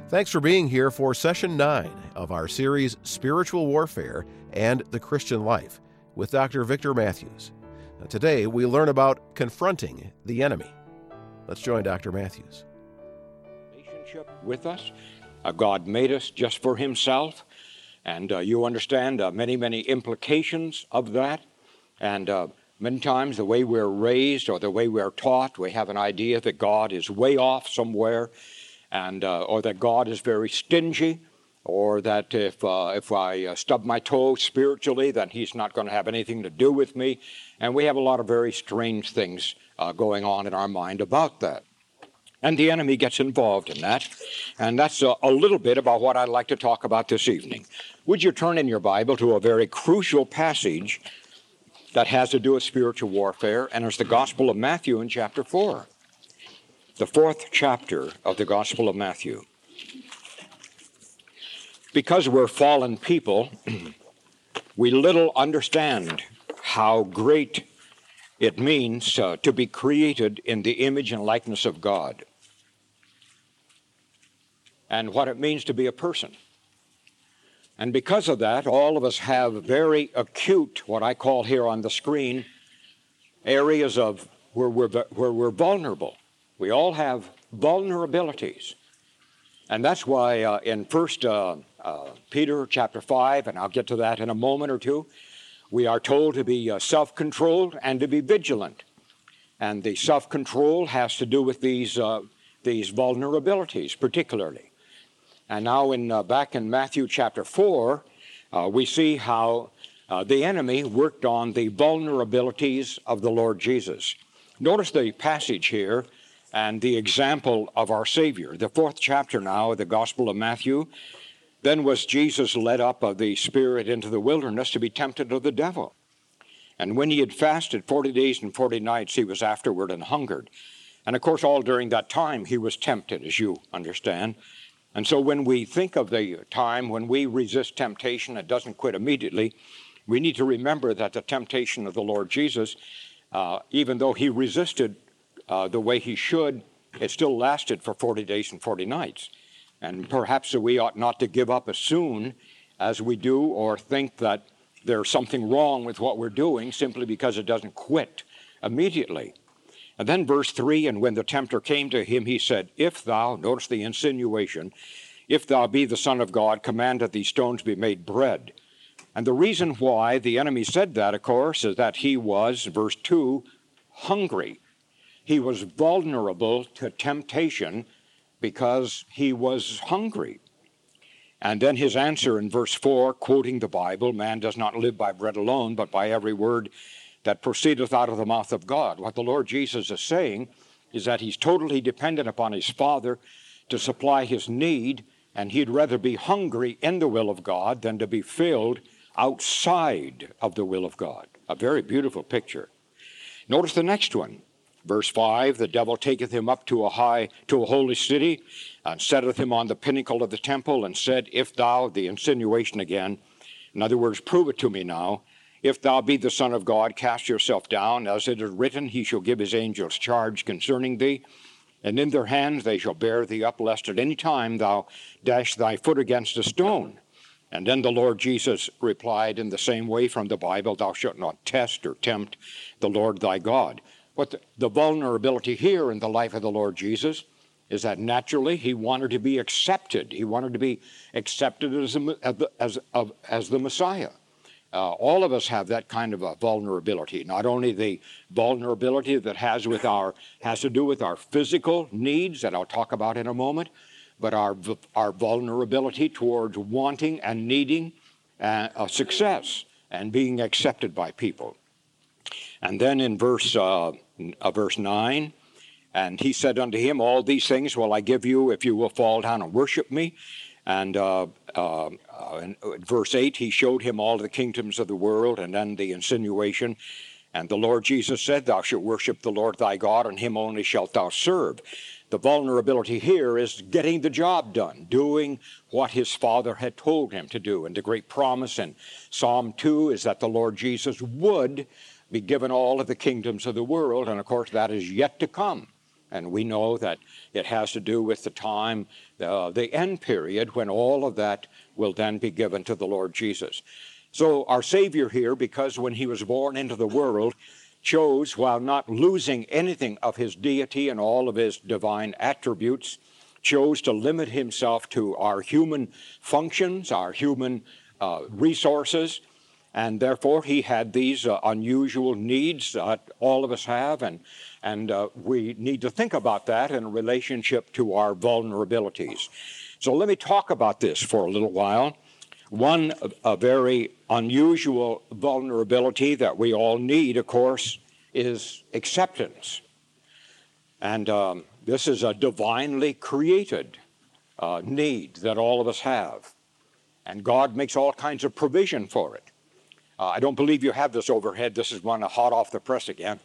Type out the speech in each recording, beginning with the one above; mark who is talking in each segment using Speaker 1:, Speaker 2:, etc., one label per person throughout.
Speaker 1: Thanks for being here for Session 9 of our series, Spiritual Warfare and the Christian Life, with Dr. Victor Matthews. Now, today, we learn about confronting the enemy. Let's join Dr. Matthews.
Speaker 2: Relationship with us. God made us just for Himself, and you understand many implications of that. And many times the way we're raised or the way we're taught, we have an idea that God is way off somewhere, and or that God is very stingy, or that if I stub my toe spiritually, then He's not going to have anything to do with me. And we have a lot of very strange things going on in our mind about that. And the enemy gets involved in that. And that's a little bit about what I'd like to talk about this evening. Would you turn in your Bible to a very crucial passage that has to do with spiritual warfare, and it's the Gospel of Matthew in chapter 4. The 4th chapter of the Gospel of Matthew. Because we're fallen people, we little understand how great it means to be created in the image and likeness of God, and what it means to be a person. And because of that, all of us have very acute, what I call here on the screen, areas of where we're vulnerable. We all have vulnerabilities. And that's why in 1 Peter chapter 5, and I'll get to that in a moment or two, we are told to be self-controlled and to be vigilant. And the self-control has to do with these vulnerabilities particularly. And now back in Matthew chapter 4, we see how the enemy worked on the vulnerabilities of the Lord Jesus. Notice the passage here and the example of our Savior. The 4th chapter now of the Gospel of Matthew. Then was Jesus led up of the Spirit into the wilderness to be tempted of the devil. And when he had fasted 40 days and 40 nights, he was afterward and hungered. And of course, all during that time, he was tempted, as you understand. And so when we think of the time when we resist temptation, it doesn't quit immediately. We need to remember that the temptation of the Lord Jesus, even though he resisted the way he should, it still lasted for 40 days and 40 nights. And perhaps we ought not to give up as soon as we do, or think that there's something wrong with what we're doing simply because it doesn't quit immediately. And then verse 3, and when the tempter came to him, he said, if thou, notice the insinuation, if thou be the Son of God, command that these stones be made bread. And the reason why the enemy said that, of course, is that he was, verse 2, hungry. He was vulnerable to temptation because he was hungry. And then his answer in verse 4, quoting the Bible, man does not live by bread alone, but by every word that proceedeth out of the mouth of God. What the Lord Jesus is saying is that he's totally dependent upon his Father to supply his need, and he'd rather be hungry in the will of God than to be filled outside of the will of God. A very beautiful picture. Notice the next one. Verse 5, the devil taketh him up to a holy city, and setteth him on the pinnacle of the temple, and said, if thou, the insinuation again, in other words, prove it to me now, if thou be the Son of God, cast yourself down, as it is written, he shall give his angels charge concerning thee, and in their hands they shall bear thee up, lest at any time thou dash thy foot against a stone. And then the Lord Jesus replied in the same way from the Bible, thou shalt not test or tempt the Lord thy God. But the vulnerability here in the life of the Lord Jesus is that naturally he wanted to be accepted. He wanted to be accepted as the Messiah. All of us have that kind of a vulnerability. Not only the vulnerability that has to do with our physical needs that I'll talk about in a moment, but our vulnerability towards wanting and needing success and being accepted by people. And then in verse 9, and he said unto him, all these things will I give you if you will fall down and worship me. And in verse 8, he showed him all the kingdoms of the world, and then the insinuation. And the Lord Jesus said, thou shalt worship the Lord thy God, and him only shalt thou serve. The vulnerability here is getting the job done, doing what his Father had told him to do. And the great promise in Psalm 2 is that the Lord Jesus would be given all of the kingdoms of the world, and of course that is yet to come. And we know that it has to do with the time, the end period, when all of that will then be given to the Lord Jesus. So our Savior here, because when he was born into the world, chose, while not losing anything of his deity and all of his divine attributes, chose to limit himself to our human functions, our human resources, and therefore he had these unusual needs that all of us have, and we need to think about that in relationship to our vulnerabilities. So let me talk about this for a little while. One a very unusual vulnerability that we all need, of course, is acceptance. And this is a divinely created need that all of us have. And God makes all kinds of provision for it. I don't believe you have this overhead. This is one hot off the press again.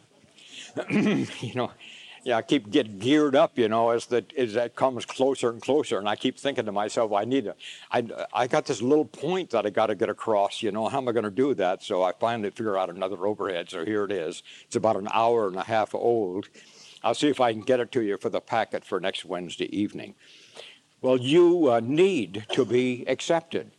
Speaker 2: I keep getting geared up, as that comes closer and closer. And I keep thinking to myself, I got this little point that I got to get across, how am I going to do that? So I finally figure out another overhead. So here it is. It's about an hour and a half old. I'll see if I can get it to you for the packet for next Wednesday evening. Well, you need to be accepted.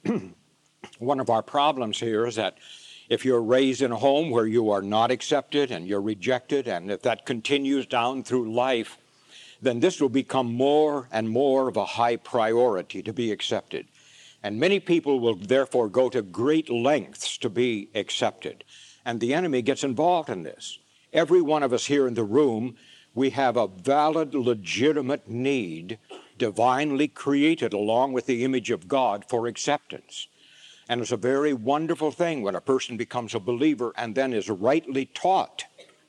Speaker 2: One of our problems here is that if you're raised in a home where you are not accepted and you're rejected, and if that continues down through life, then this will become more and more of a high priority to be accepted. And many people will therefore go to great lengths to be accepted. And the enemy gets involved in this. Every one of us here in the room, we have a valid, legitimate need, divinely created along with the image of God, for acceptance. And it's a very wonderful thing when a person becomes a believer and then is rightly taught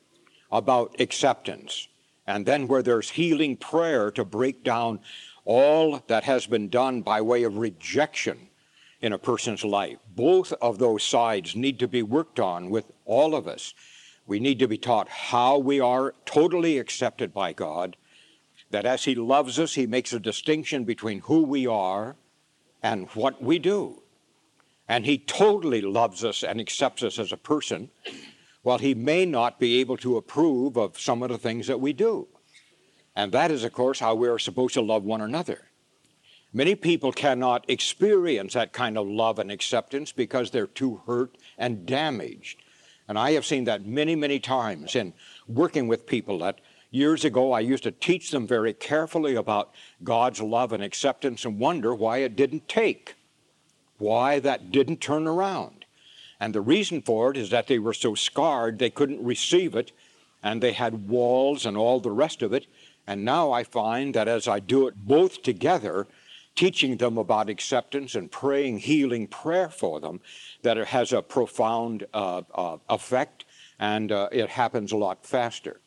Speaker 2: about acceptance. And then where there's healing prayer to break down all that has been done by way of rejection in a person's life. Both of those sides need to be worked on with all of us. We need to be taught how we are totally accepted by God, that as he loves us, he makes a distinction between who we are and what we do. And he totally loves us and accepts us as a person, while he may not be able to approve of some of the things that we do. And that is, of course, how we are supposed to love one another. Many people cannot experience that kind of love and acceptance because they're too hurt and damaged. And I have seen that many, many times in working with people that years ago I used to teach them very carefully about God's love and acceptance and wonder why it didn't take. Why that didn't turn around. And the reason for it is that they were so scarred they couldn't receive it, and they had walls and all the rest of it. And now I find that as I do it both together, teaching them about acceptance and praying healing prayer for them, that it has a profound effect, and it happens a lot faster.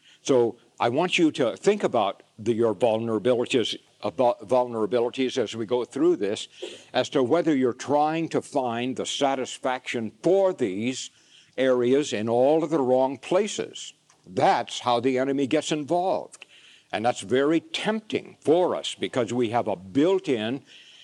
Speaker 2: So I want you to think about your vulnerabilities as we go through this, as to whether you're trying to find the satisfaction for these areas in all of the wrong places. That's how the enemy gets involved. And that's very tempting for us because we have a built-in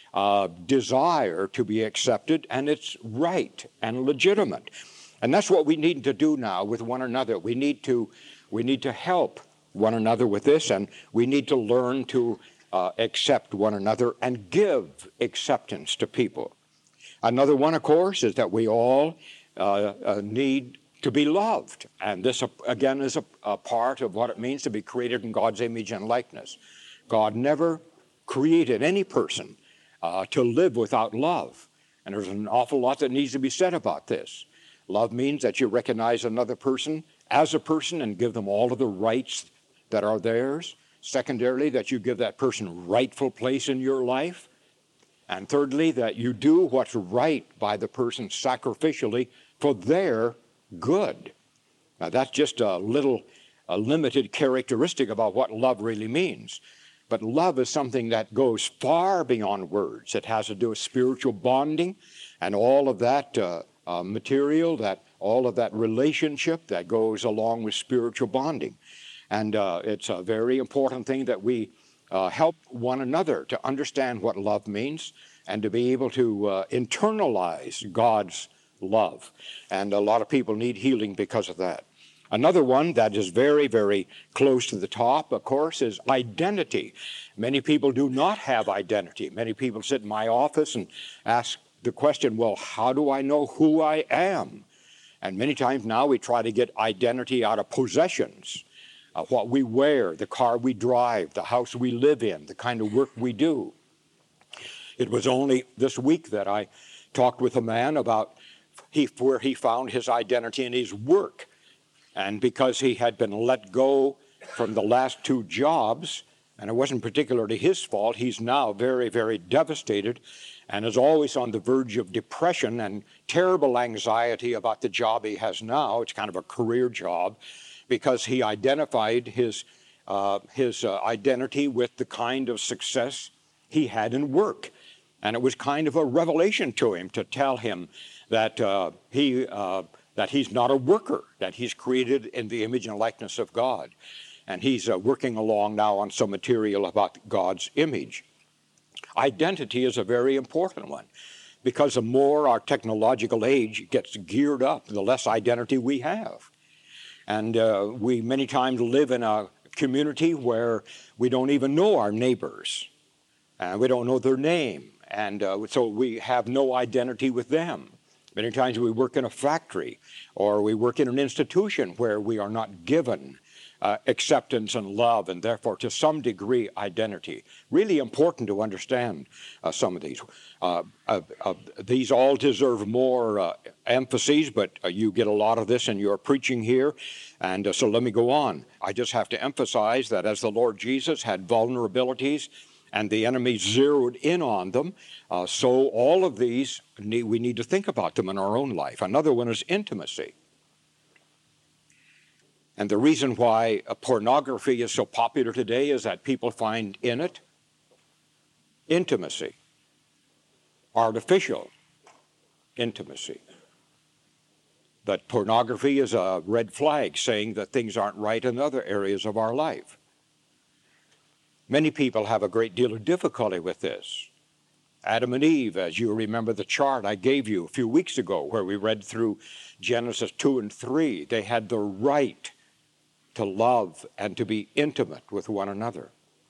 Speaker 2: desire to be accepted, and it's right and legitimate. And that's what we need to do now with one another. We need to help one another with this, and we need to learn to accept one another and give acceptance to people. Another one, of course, is that we all need to be loved. And this, again, is a part of what it means to be created in God's image and likeness. God never created any person to live without love. And there's an awful lot that needs to be said about this. Love means that you recognize another person as a person and give them all of the rights that are theirs. Secondarily, that you give that person rightful place in your life. And thirdly, that you do what's right by the person sacrificially for their good. Now, that's just a limited characteristic about what love really means. But love is something that goes far beyond words. It has to do with spiritual bonding and all of that material, all of that relationship that goes along with spiritual bonding. And it's a very important thing that we help one another to understand what love means and to be able to internalize God's love. And a lot of people need healing because of that. Another one that is very, very close to the top, of course, is identity. Many people do not have identity. Many people sit in my office and ask the question, well, how do I know who I am? And many times now we try to get identity out of possessions, what we wear, the car we drive, the house we live in, the kind of work we do. It was only this week that I talked with a man about where he found his identity in his work. And because he had been let go from the last 2 jobs, and it wasn't particularly his fault, he's now very, very devastated and is always on the verge of depression and terrible anxiety about the job he has now. It's kind of a career job because he identified his identity with the kind of success he had in work. And it was kind of a revelation to him to tell him that that he's not a worker, that he's created in the image and likeness of God. And he's working along now on some material about God's image. Identity is a very important one because the more our technological age gets geared up, the less identity we have. And we many times live in a community where we don't even know our neighbors. And we don't know their name. And so we have no identity with them. Many times we work in a factory or we work in an institution where we are not given acceptance and love and therefore to some degree identity. Really important to understand some of these. These all deserve more emphases, but you get a lot of this in your preaching here. And so let me go on. I just have to emphasize that as the Lord Jesus had vulnerabilities and the enemy zeroed in on them, so all of these, we need to think about them in our own life. Another one is intimacy. And the reason why pornography is so popular today is that people find in it intimacy, artificial intimacy. But pornography is a red flag saying that things aren't right in other areas of our life. Many people have a great deal of difficulty with this. Adam and Eve, as you remember the chart I gave you a few weeks ago where we read through Genesis 2 and 3, they had the right to love and to be intimate with one another.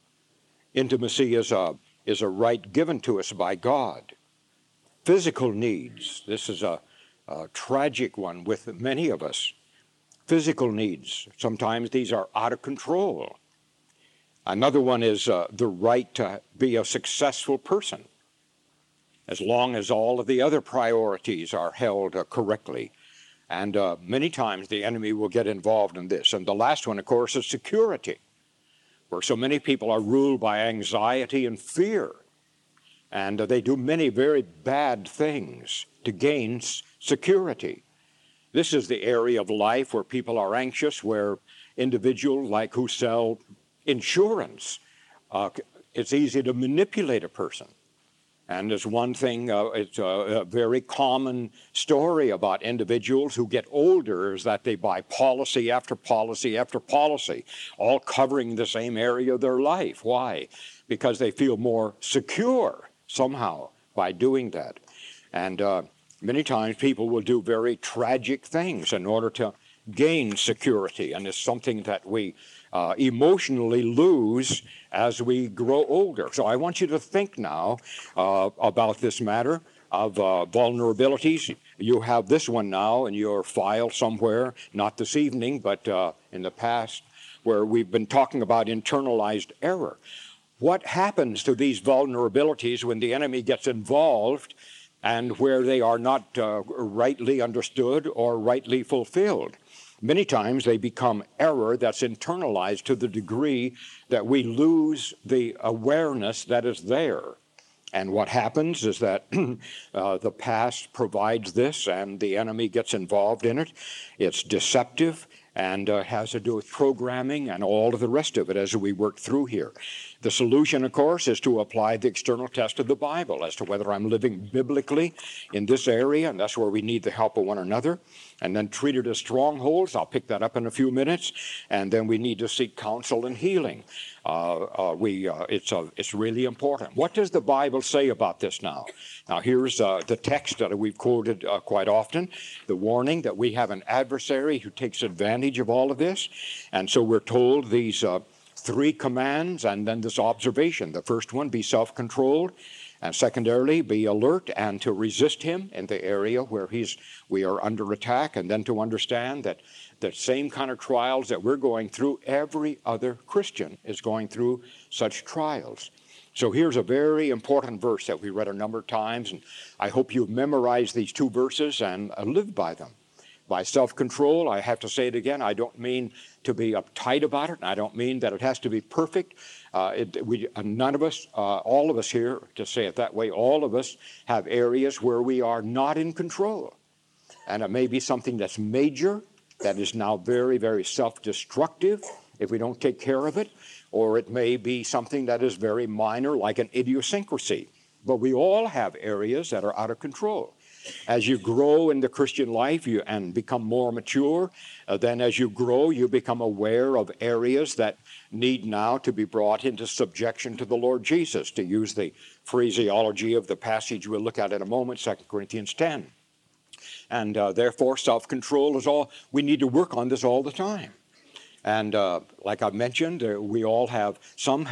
Speaker 2: Intimacy is a right given to us by God. Physical needs, this is a tragic one with many of us. Physical needs, sometimes these are out of control. Another one is the right to be a successful person, as long as all of the other priorities are held correctly. And many times the enemy will get involved in this. And the last one, of course, is security, where so many people are ruled by anxiety and fear. And they do many very bad things to gain security. This is the area of life where people are anxious, where individuals like who sell insurance, it's easy to manipulate a person. And there's one thing, it's a very common story about individuals who get older is that they buy policy after policy after policy, all covering the same area of their life. Why? Because they feel more secure somehow by doing that. And many times people will do very tragic things in order to gain security, and it's something that we emotionally lose as we grow older. So I want you to think now about this matter of vulnerabilities. You have this one now in your file somewhere, not this evening, but in the past, where we've been talking about internalized error. What happens to these vulnerabilities when the enemy gets involved and where they are not rightly understood or rightly fulfilled? Many times they become error that's internalized to the degree that we lose the awareness that is there. And what happens is that the past provides this and the enemy gets involved in it. It's deceptive and has to do with programming and all of the rest of it as we work through here. The solution, of course, is to apply the external test of the Bible as to whether I'm living biblically in this area, and that's where we need the help of one another. And then treat it as strongholds. I'll pick that up in a few minutes. And then we need to seek counsel and healing. It's really important. What does the Bible say about this now? Now, here's the text that we've quoted quite often, the warning that we have an adversary who takes advantage advantage of all of this. And so we're told these three commands and then this observation. The first one, be self-controlled. And secondarily, be alert and to resist him in the area where we are under attack, and then to understand that the same kind of trials that we're going through, every other Christian is going through such trials. So here's a very important verse that we read a number of times, and I hope you've memorized these two verses and lived by them. By self-control, I have to say it again, I don't mean to be uptight about it, and I don't mean that it has to be perfect. None of us, all of us here, to say it that way, all of us have areas where we are not in control. And it may be something that's major, that is now very, very self-destructive if we don't take care of it, or it may be something that is very minor, like an idiosyncrasy. But we all have areas that are out of control. As you grow in the Christian life and become more mature, then as you grow, you become aware of areas that need now to be brought into subjection to the Lord Jesus, to use the phraseology of the passage we'll look at in a moment, 2 Corinthians 10. And therefore, self-control is all, we need to work on this all the time. And like I mentioned, we all have, some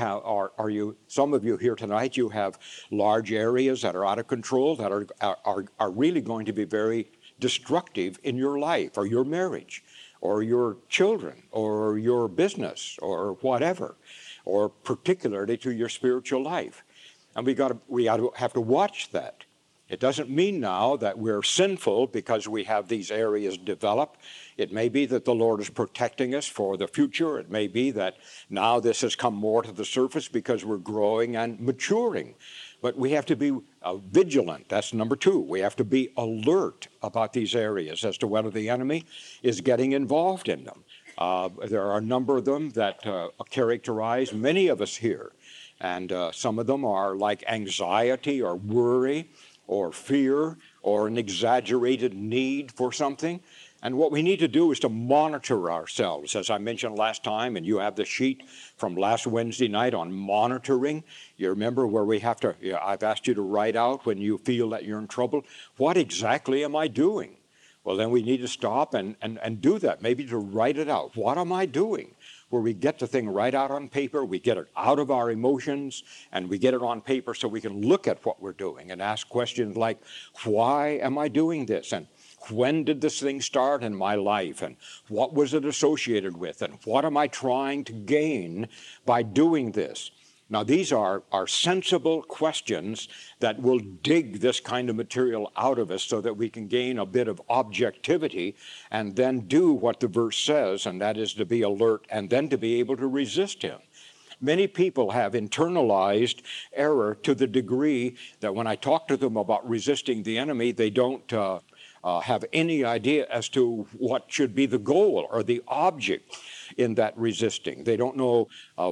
Speaker 2: of you here tonight, you have large areas that are out of control, that are really going to be very destructive in your life, or your marriage, or your children, or your business, or whatever, or particularly to your spiritual life. And we have to watch that. It doesn't mean now that we're sinful because we have these areas developed. It may be that the Lord is protecting us for the future. It may be that now this has come more to the surface because we're growing and maturing. But we have to be vigilant. That's number two. We have to be alert about these areas as to whether the enemy is getting involved in them. There are a number of them that characterize many of us here. And some of them are like anxiety or worry, or fear, or an exaggerated need for something. And what we need to do is to monitor ourselves, as I mentioned last time, and you have the sheet from last Wednesday night on monitoring. You remember where we have to, I've asked you to write out when you feel that you're in trouble, what exactly am I doing? Well, then we need to stop and do that, maybe to write it out. What am I doing? Where we get the thing right out on paper, we get it out of our emotions, and we get it on paper so we can look at what we're doing and ask questions like, why am I doing this? And when did this thing start in my life? And what was it associated with? And what am I trying to gain by doing this? Now, these are sensible questions that will dig this kind of material out of us so that we can gain a bit of objectivity and then do what the verse says, and that is to be alert and then to be able to resist him. Many people have internalized error to the degree that when I talk to them about resisting the enemy, they don't have any idea as to what should be the goal or the object in that resisting. They don't know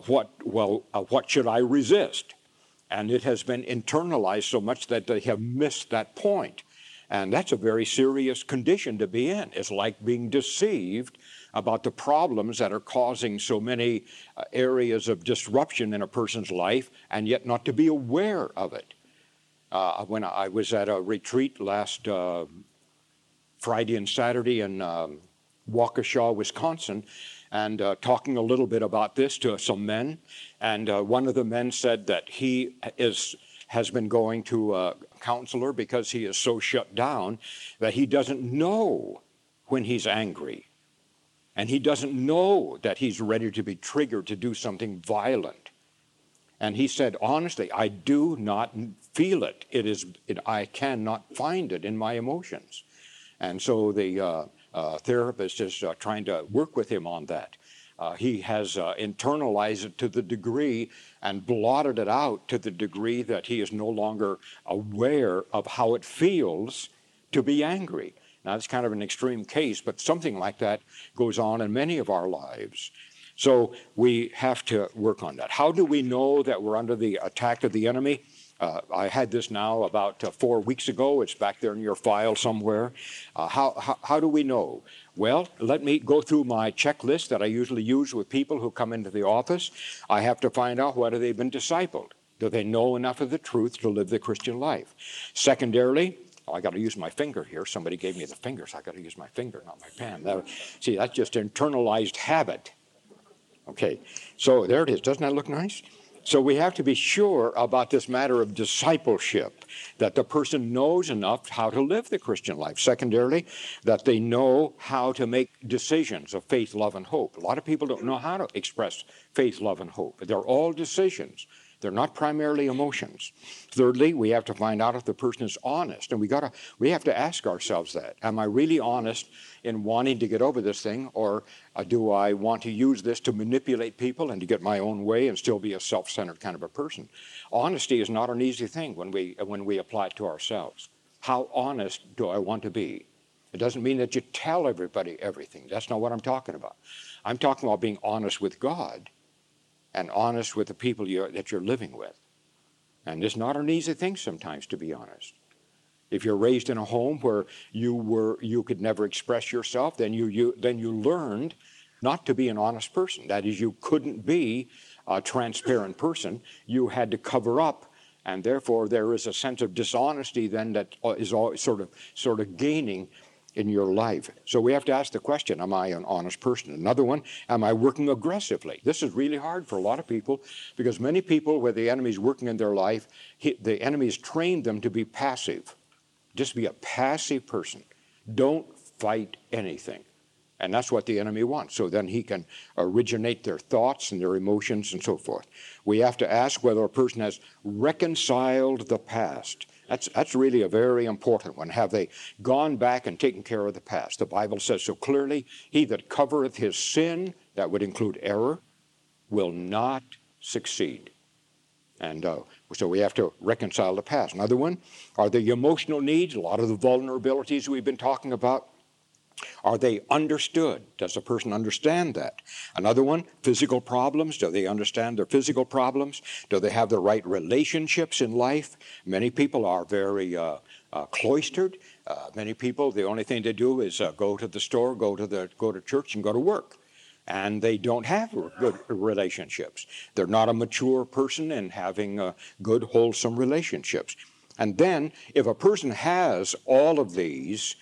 Speaker 2: what should I resist? And it has been internalized so much that they have missed that point. And that's a very serious condition to be in. It's like being deceived about the problems that are causing so many areas of disruption in a person's life, and yet not to be aware of it. When I was at a retreat last Friday and Saturday in Waukesha, Wisconsin, and talking a little bit about this to some men. And one of the men said that he has been going to a counselor because he is so shut down that he doesn't know when he's angry. And he doesn't know that he's ready to be triggered to do something violent. And he said, honestly, I do not feel it. I cannot find it in my emotions. And so the therapist is trying to work with him on that. He has internalized it to the degree and blotted it out to the degree that he is no longer aware of how it feels to be angry. Now, it's kind of an extreme case, but something like that goes on in many of our lives. So we have to work on that. How do we know that we're under the attack of the enemy? I had this now about 4 weeks ago. It's back there in your file somewhere. How do we know? Well, let me go through my checklist that I usually use with people who come into the office. I have to find out whether they've been discipled. Do they know enough of the truth to live the Christian life? Secondarily, Oh, I got to use my finger here. Somebody gave me the fingers. I got to use my finger, not my pen. See, that's just internalized habit. Okay, so there it is. Doesn't that look nice? So we have to be sure about this matter of discipleship, that the person knows enough how to live the Christian life. Secondarily, that they know how to make decisions of faith, love, and hope. A lot of people don't know how to express faith, love, and hope. They're all decisions. They're not primarily emotions. Thirdly, we have to find out if the person is honest, and we have to ask ourselves that. Am I really honest in wanting to get over this thing, or do I want to use this to manipulate people and to get my own way and still be a self-centered kind of a person? Honesty is not an easy thing when we apply it to ourselves. How honest do I want to be? It doesn't mean that you tell everybody everything. That's not what I'm talking about. I'm talking about being honest with God and honest with the people that you're living with. And it's not an easy thing sometimes, to be honest. If you're raised in a home where you could never express yourself, then you learned not to be an honest person. That is, you couldn't be a transparent person. You had to cover up, and therefore there is a sense of dishonesty then that is all sort of gaining in your life. So we have to ask the question, am I an honest person? Another one, am I working aggressively? This is really hard for a lot of people, because many people, where the enemy's working in their life, the enemy's trained them to be passive. Just be a passive person. Don't fight anything. And that's what the enemy wants. So then he can originate their thoughts and their emotions and so forth. We have to ask whether a person has reconciled the past. That's really a very important one. Have they gone back and taken care of the past? The Bible says so clearly, he that covereth his sin, that would include error, will not succeed. And so we have to reconcile the past. Another one, are the emotional needs, a lot of the vulnerabilities we've been talking about, are they understood? Does a person understand that? Another one, physical problems. Do they understand their physical problems? Do they have the right relationships in life? Many people are very cloistered. Many people, the only thing they do is go to the store, go to church, and go to work. And they don't have good relationships. They're not a mature person in having good, wholesome relationships. And then, if a person has all of these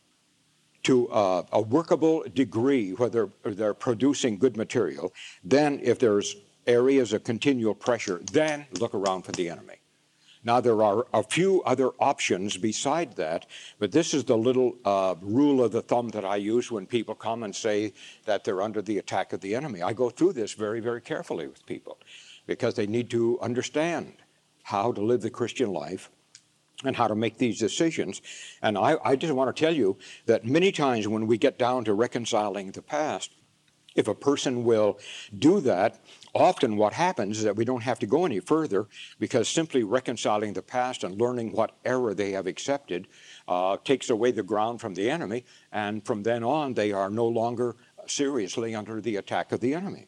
Speaker 2: to a workable degree, whether they're producing good material, then if there's areas of continual pressure, then look around for the enemy. Now, there are a few other options beside that, but this is the little rule of the thumb that I use when people come and say that they're under the attack of the enemy. I go through this very, very carefully with people, because they need to understand how to live the Christian life and how to make these decisions. And I just want to tell you that many times when we get down to reconciling the past, if a person will do that, often what happens is that we don't have to go any further, because simply reconciling the past and learning what error they have accepted takes away the ground from the enemy, and from then on they are no longer seriously under the attack of the enemy.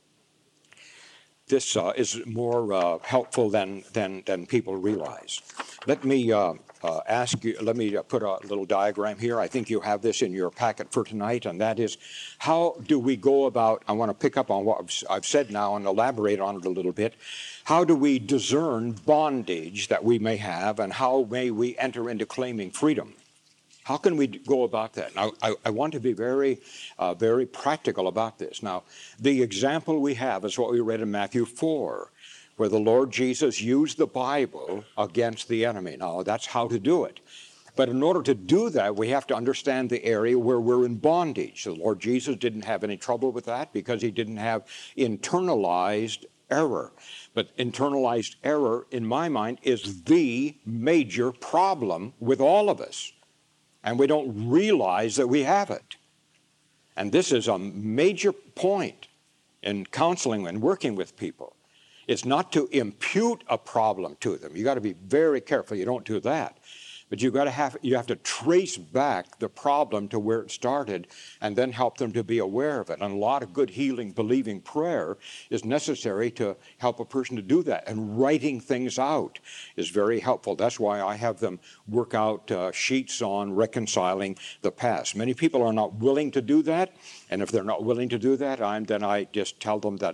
Speaker 2: This is more helpful than people realize. Let me ask you, let me put a little diagram here. I think you have this in your packet for tonight, and that is, how do we go about, I want to pick up on what I've said now and elaborate on it a little bit. How do we discern bondage that we may have, and how may we enter into claiming freedom? How can we go about that? Now, I want to be very practical about this. Now, the example we have is what we read in Matthew 4, where the Lord Jesus used the Bible against the enemy. Now, that's how to do it. But in order to do that, we have to understand the area where we're in bondage. The Lord Jesus didn't have any trouble with that, because he didn't have internalized error. But internalized error, in my mind, is the major problem with all of us. And we don't realize that we have it. And this is a major point in counseling and working with people. It's not to impute a problem to them. You got to be very careful you don't do that. But you have to trace back the problem to where it started, and then help them to be aware of it. And a lot of good healing, believing prayer is necessary to help a person to do that. And writing things out is very helpful. That's why I have them work out sheets on reconciling the past. Many people are not willing to do that, and if they're not willing to do that, then I just tell them that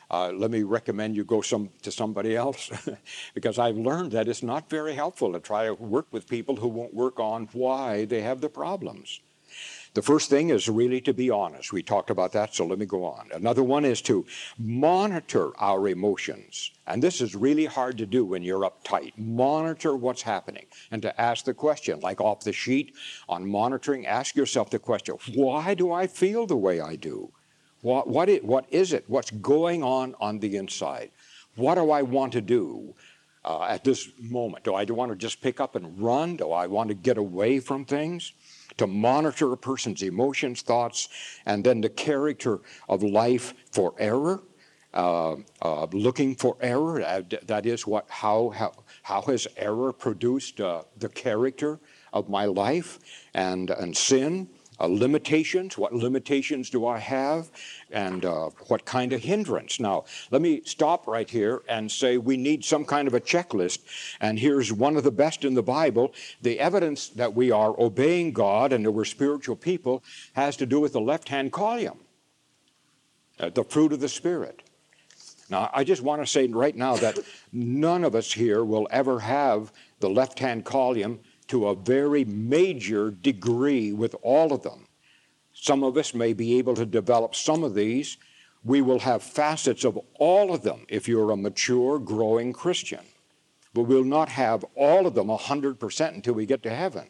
Speaker 2: let me recommend you go to somebody else because I've learned that it's not very helpful to try to work with people who won't work on why they have the problems. The first thing is really to be honest. We talked about that, so let me go on. Another one is to monitor our emotions. And this is really hard to do when you're uptight. Monitor what's happening and to ask the question, like off the sheet on monitoring, ask yourself the question, why do I feel the way I do? What is it? What's going on the inside? What do I want to do at this moment? Do I want to just pick up and run? Do I want to get away from things? To monitor a person's emotions, thoughts, and then the character of life for error, looking for error. That is how has error produced the character of my life, and sin. Limitations, what limitations do I have, and what kind of hindrance? Now, let me stop right here and say we need some kind of a checklist, and here's one of the best in the Bible. The evidence that we are obeying God and that we're spiritual people has to do with the left-hand column, the fruit of the Spirit. Now, I just want to say right now that none of us here will ever have the left-hand column to a very major degree with all of them. Some of us may be able to develop some of these. We will have facets of all of them if you're a mature, growing Christian. But we'll not have all of them 100% until we get to heaven.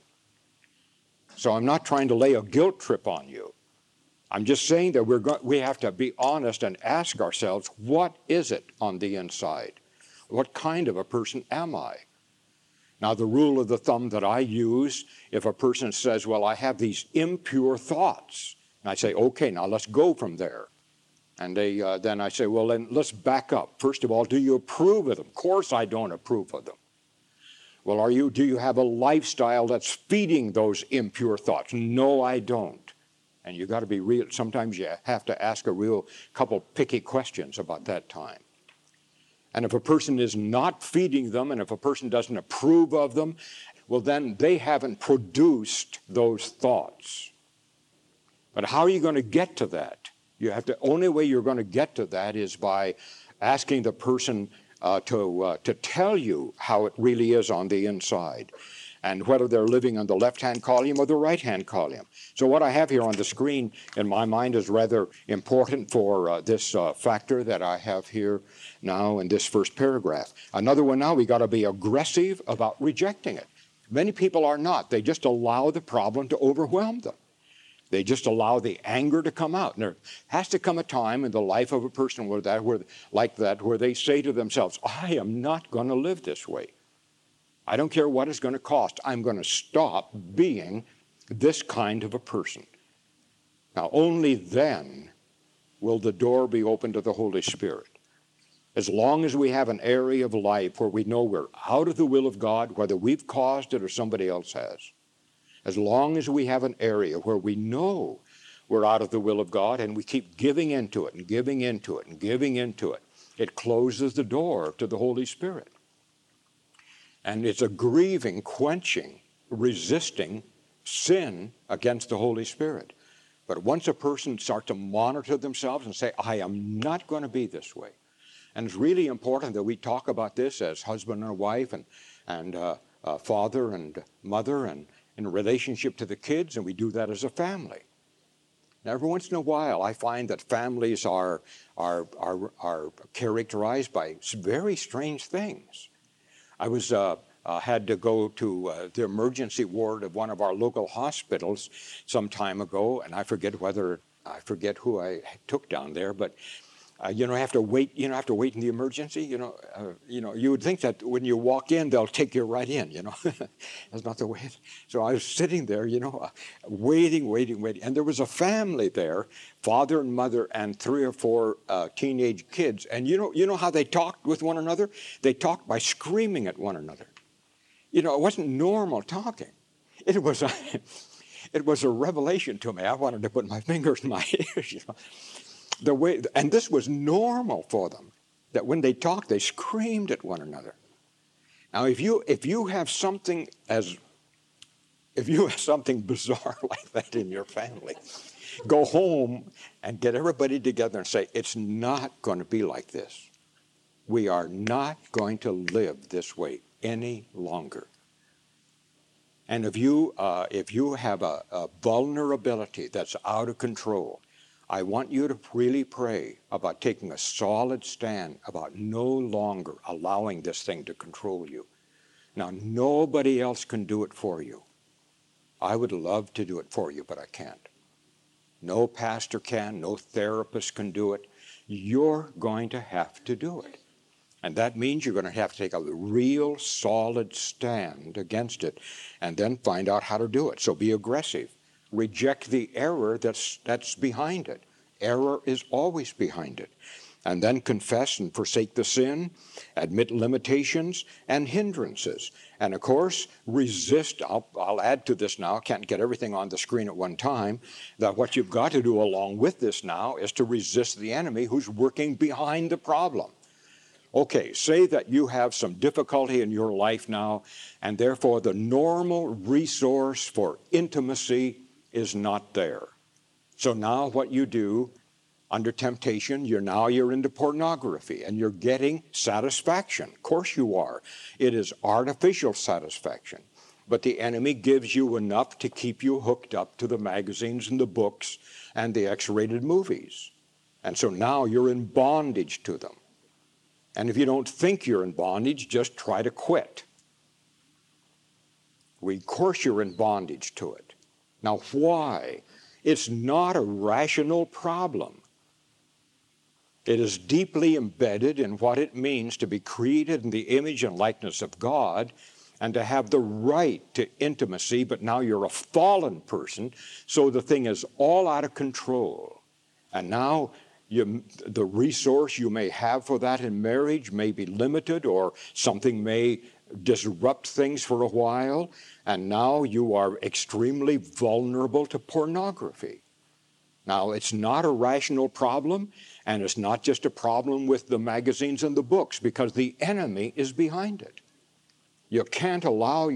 Speaker 2: So I'm not trying to lay a guilt trip on you. I'm just saying that we have to be honest and ask ourselves, what is it on the inside? What kind of a person am I? Now, the rule of the thumb that I use, if a person says, well, I have these impure thoughts, and I say, okay, now let's go from there. And then I say, well, then let's back up. First of all, do you approve of them? Of course I don't approve of them. Well, do you have a lifestyle that's feeding those impure thoughts? No, I don't. And you got to be real. Sometimes you have to ask a real couple picky questions about that time. And if a person is not feeding them, and if a person doesn't approve of them, well, then they haven't produced those thoughts. But how are you going to get to that? Only way you're going to get to that is by asking the person to tell you how it really is on the inside, and whether they're living on the left-hand column or the right-hand column. So what I have here on the screen, in my mind, is rather important for this factor that I have here now in this first paragraph. Another one now, we got to be aggressive about rejecting it. Many people are not. They just allow the problem to overwhelm them. They just allow the anger to come out. And there has to come a time in the life of a person where they say to themselves, I am not going to live this way. I don't care what it's going to cost. I'm going to stop being this kind of a person. Now, only then will the door be open to the Holy Spirit. As long as we have an area of life where we know we're out of the will of God, whether we've caused it or somebody else has, as long as we have an area where we know we're out of the will of God and we keep giving into it and giving into it and giving into it, it closes the door to the Holy Spirit. And it's a grieving, quenching, resisting sin against the Holy Spirit. But once a person starts to monitor themselves and say, I am not going to be this way. And it's really important that we talk about this as husband and wife and father and mother and in relationship to the kids, and we do that as a family. Now, every once in a while, I find that families are characterized by very strange things. I had to go to the emergency ward of one of our local hospitals some time ago, and I forget who I took down there, but you have to wait. Have to wait in the emergency. You would think that when you walk in, they'll take you right in. That's not the way. So I was sitting there, waiting, and there was a family there, father and mother, and 3 or 4 teenage kids. And you know how they talked with one another? They talked by screaming at one another. It wasn't normal talking. It was a revelation to me. I wanted to put my fingers in my ears. The way, and this was normal for them, that when they talked, they screamed at one another. Now, if you have something as If you have something bizarre like that in your family, go home and get everybody together and say, it's not going to be like this. We are not going to live this way any longer. And if you have a vulnerability that's out of control, I want you to really pray about taking a solid stand about no longer allowing this thing to control you. Now, nobody else can do it for you. I would love to do it for you, but I can't. No pastor can, no therapist can do it. You're going to have to do it. And that means you're going to have to take a real solid stand against it and then find out how to do it. So be aggressive. Reject the error that's behind it. Error is always behind it. And then confess and forsake the sin, admit limitations and hindrances. And of course, resist. I'll add to this now. I can't get everything on the screen at one time. That what you've got to do along with this now is to resist the enemy who's working behind the problem. Okay, say that you have some difficulty in your life now, and therefore the normal resource for intimacy is not there. So now what you do under temptation, you're into pornography, and you're getting satisfaction. Of course you are. It is artificial satisfaction. But the enemy gives you enough to keep you hooked up to the magazines and the books and the X-rated movies. And so now you're in bondage to them. And if you don't think you're in bondage, just try to quit. Of course you're in bondage to it. Now why? It's not a rational problem. It is deeply embedded in what it means to be created in the image and likeness of God and to have the right to intimacy, but now you're a fallen person, so the thing is all out of control. And now the resource you may have for that in marriage may be limited, or something may disrupt things for a while, and now you are extremely vulnerable to pornography. Now, it's not a rational problem, and it's not just a problem with the magazines and the books, because the enemy is behind it. We can't allow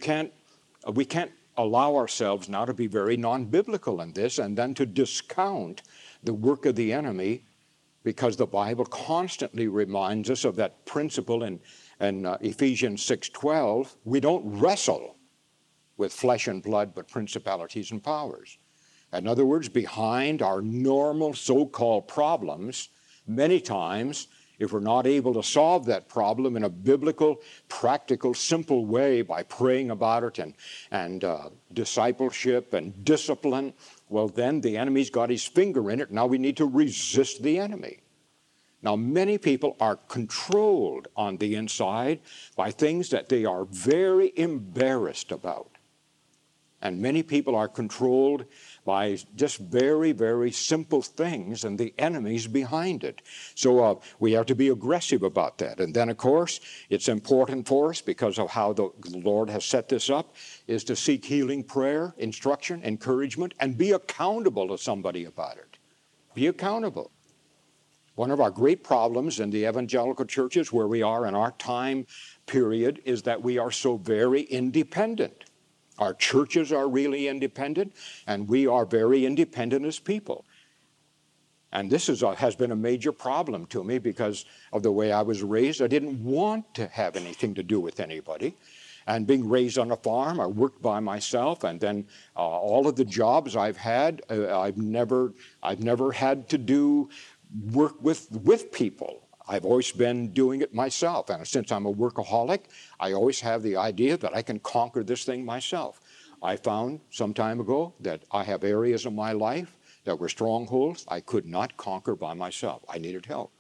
Speaker 2: ourselves now to be very non-biblical in this and then to discount the work of the enemy, because the Bible constantly reminds us of that principle in Ephesians 6:12. We don't wrestle with flesh and blood, but principalities and powers. In other words, behind our normal so-called problems, many times, if we're not able to solve that problem in a biblical, practical, simple way by praying about it and discipleship and discipline, well, then the enemy's got his finger in it. Now we need to resist the enemy. Now, many people are controlled on the inside by things that they are very embarrassed about. And many people are controlled by just very, very simple things, and the enemy's behind it. So we have to be aggressive about that. And then, of course, it's important for us, because of how the Lord has set this up, is to seek healing prayer, instruction, encouragement, and be accountable to somebody about it. Be accountable. One of our great problems in the evangelical churches where we are in our time period is that we are so very independent. Our churches are really independent, and we are very independent as people. And this has been a major problem to me because of the way I was raised. I didn't want to have anything to do with anybody. And being raised on a farm, I worked by myself, and then all of the jobs I've had, I've never had to do work with people. I've always been doing it myself, and since I'm a workaholic, I always have the idea that I can conquer this thing myself. I found some time ago that I have areas of my life that were strongholds I could not conquer by myself. I needed help.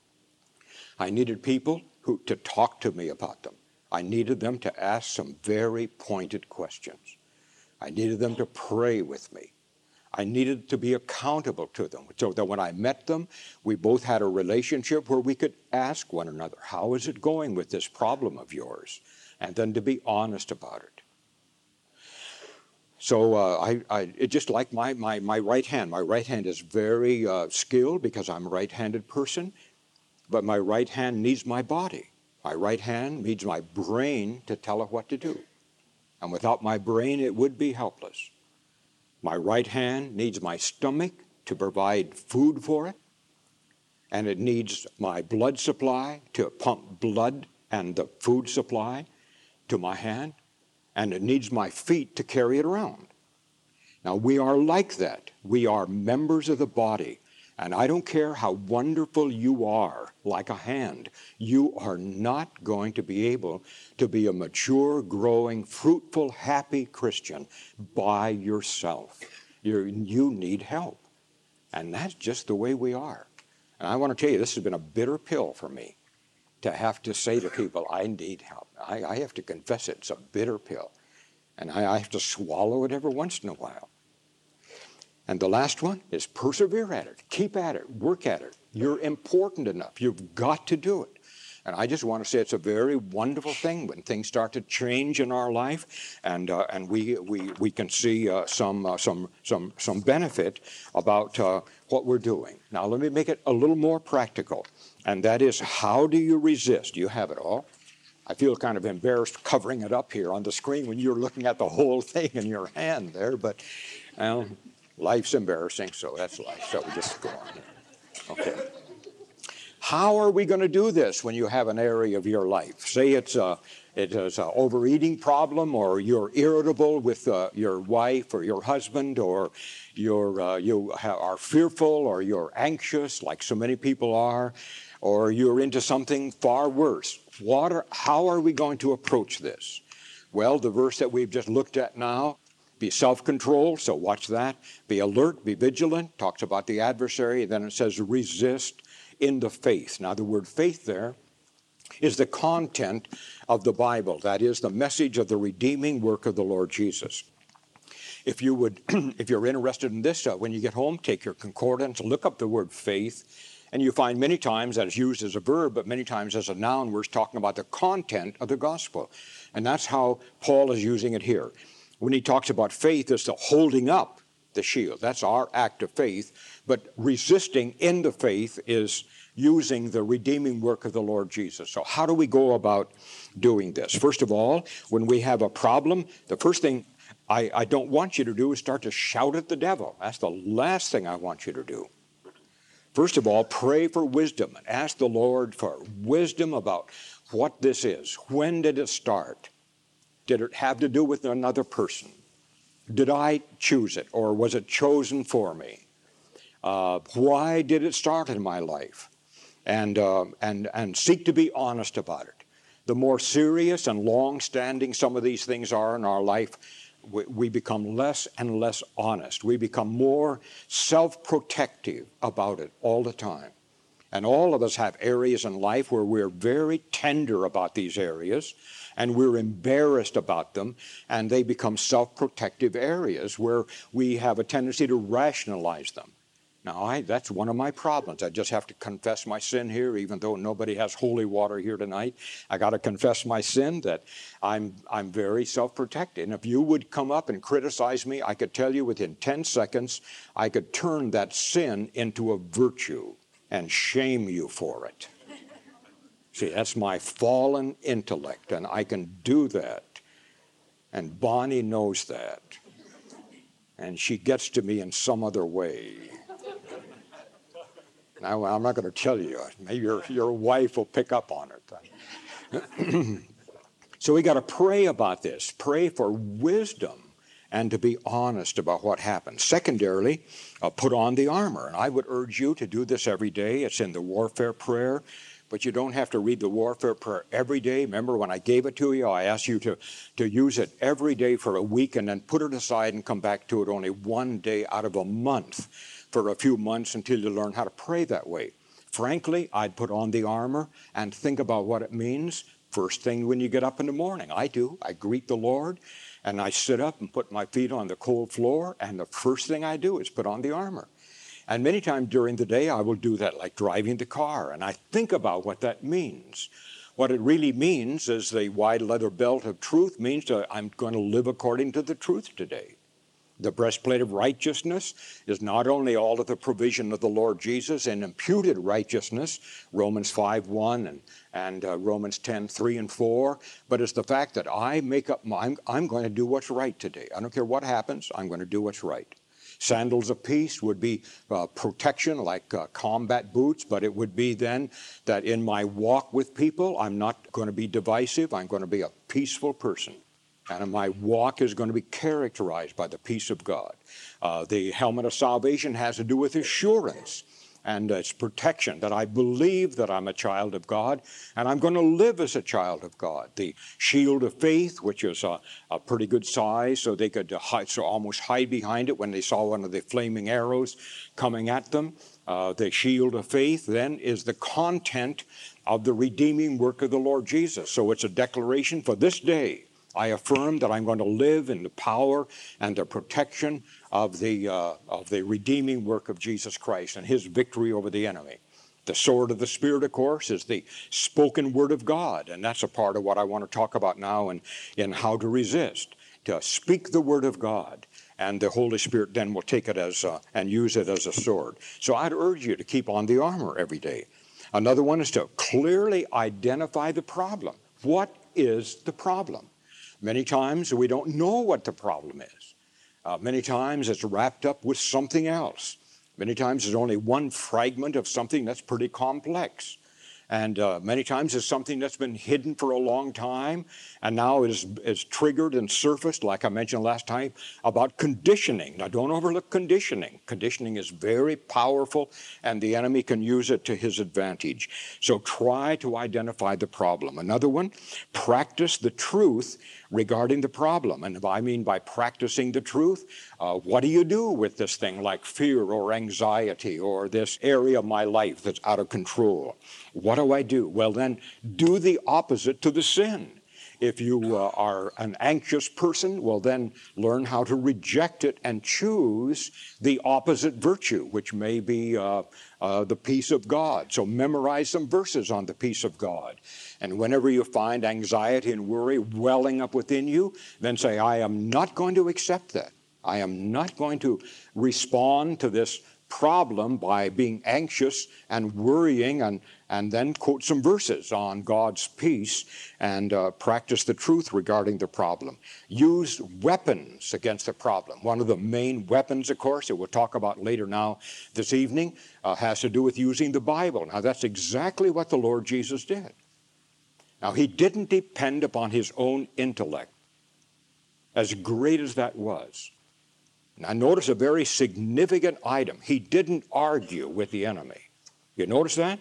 Speaker 2: I needed people to talk to me about them. I needed them to ask some very pointed questions. I needed them to pray with me. I needed to be accountable to them, so that when I met them, we both had a relationship where we could ask one another, how is it going with this problem of yours? And then to be honest about it. So it's just like my right hand. My right hand is very skilled because I'm a right-handed person, but my right hand needs my body. My right hand needs my brain to tell it what to do. And without my brain, it would be helpless. My right hand needs my stomach to provide food for it. And it needs my blood supply to pump blood and the food supply to my hand. And it needs my feet to carry it around. Now, we are like that. We are members of the body. And I don't care how wonderful you are, like a hand, you are not going to be able to be a mature, growing, fruitful, happy Christian by yourself. You need help. And that's just the way we are. And I want to tell you, this has been a bitter pill for me to have to say to people, I need help. I have to confess it. It's a bitter pill. And I have to swallow it every once in a while. And the last one is persevere at it. Keep at it. Work at it. You're important enough. You've got to do it. And I just want to say it's a very wonderful thing when things start to change in our life, and we can see some benefit about what we're doing. Now let me make it a little more practical, and that is, how do you resist? You have it all. I feel kind of embarrassed covering it up here on the screen when you're looking at the whole thing in your hand there, but life's embarrassing, so that's life. So we just go on. Okay. How are we going to do this when you have an area of your life? Say it's an overeating problem, or you're irritable with your wife or your husband, or you are fearful, or you're anxious, like so many people are, or you're into something far worse. How are we going to approach this? Well, the verse that we've just looked at now, be self-controlled, so watch that. Be alert, be vigilant, talks about the adversary. Then it says resist in the faith. Now, the word faith there is the content of the Bible. That is the message of the redeeming work of the Lord Jesus. If you would, if you're interested in this, when you get home, take your concordance, look up the word faith, and you find many times that it's used as a verb, but many times as a noun, we're talking about the content of the gospel. And that's how Paul is using it here. When he talks about faith, it's the holding up the shield. That's our act of faith. But resisting in the faith is using the redeeming work of the Lord Jesus. So how do we go about doing this? First of all, when we have a problem, the first thing I don't want you to do is start to shout at the devil. That's the last thing I want you to do. First of all, pray for wisdom and ask the Lord for wisdom about what this is. When did it start? Did it have to do with another person? Did I choose it, or was it chosen for me? Why did it start in my life? And seek to be honest about it. The more serious and long-standing some of these things are in our life, we become less and less honest. We become more self-protective about it all the time. And all of us have areas in life where we're very tender about these areas, and we're embarrassed about them, and they become self-protective areas where we have a tendency to rationalize them. Now, that's one of my problems. I just have to confess my sin here, even though nobody has holy water here tonight. I got to confess my sin, that I'm very self-protected. And if you would come up and criticize me, I could tell you within 10 seconds, I could turn that sin into a virtue and shame you for it. See, that's my fallen intellect, and I can do that. And Bonnie knows that. And she gets to me in some other way. Now, I'm not going to tell you. Maybe your wife will pick up on it. So we got to pray about this. Pray for wisdom and to be honest about what happened. Secondarily, put on the armor. And I would urge you to do this every day. It's in the warfare prayer. But you don't have to read the warfare prayer every day. Remember, when I gave it to you, I asked you to use it every day for a week and then put it aside and come back to it only one day out of a month for a few months until you learn how to pray that way. Frankly, I'd put on the armor and think about what it means first thing when you get up in the morning. I do. I greet the Lord, and I sit up and put my feet on the cold floor, and the first thing I do is put on the armor. And many times during the day, I will do that, like driving the car, and I think about what that means. What it really means is the wide leather belt of truth means that I'm going to live according to the truth today. The breastplate of righteousness is not only all of the provision of the Lord Jesus and imputed righteousness, Romans 5:1 and Romans 10:3 and 4, but it's the fact that I make up I'm going to do what's right today. I don't care what happens, I'm going to do what's right. Sandals of peace would be protection like combat boots, but it would be then that in my walk with people, I'm not going to be divisive, I'm going to be a peaceful person. And my walk is going to be characterized by the peace of God. The helmet of salvation has to do with assurance and its protection, that I believe that I'm a child of God and I'm going to live as a child of God. The shield of faith, which is a pretty good size, so they could almost hide behind it when they saw one of the flaming arrows coming at them. The shield of faith then is the content of the redeeming work of the Lord Jesus. So it's a declaration for this day. I affirm that I'm going to live in the power and the protection of the redeeming work of Jesus Christ and his victory over the enemy. The sword of the Spirit, of course, is the spoken word of God, and that's a part of what I want to talk about now in how to resist, to speak the word of God, and the Holy Spirit then will take it as and use it as a sword. So I'd urge you to keep on the armor every day. Another one is to clearly identify the problem. What is the problem? Many times we don't know what the problem is. Many times it's wrapped up with something else. Many times there's only one fragment of something that's pretty complex. And many times it's something that's been hidden for a long time and now is triggered and surfaced, like I mentioned last time, about conditioning. Now, don't overlook conditioning. Conditioning is very powerful, and the enemy can use it to his advantage. So try to identify the problem. Another one, practice the truth regarding the problem. And if I mean by practicing the truth, what do you do with this thing like fear or anxiety or this area of my life that's out of control? What do I do? Well, then do the opposite to the sin. If you are an anxious person, well, then learn how to reject it and choose the opposite virtue, which may be the peace of God. So memorize some verses on the peace of God. And whenever you find anxiety and worry welling up within you, then say, I am not going to accept that. I am not going to respond to this problem by being anxious and worrying, and then quote some verses on God's peace and practice the truth regarding the problem. Use weapons against the problem. One of the main weapons, of course, that we'll talk about later now this evening, has to do with using the Bible. Now, that's exactly what the Lord Jesus did. Now, he didn't depend upon his own intellect, as great as that was. Now, notice a very significant item. He didn't argue with the enemy. You notice that?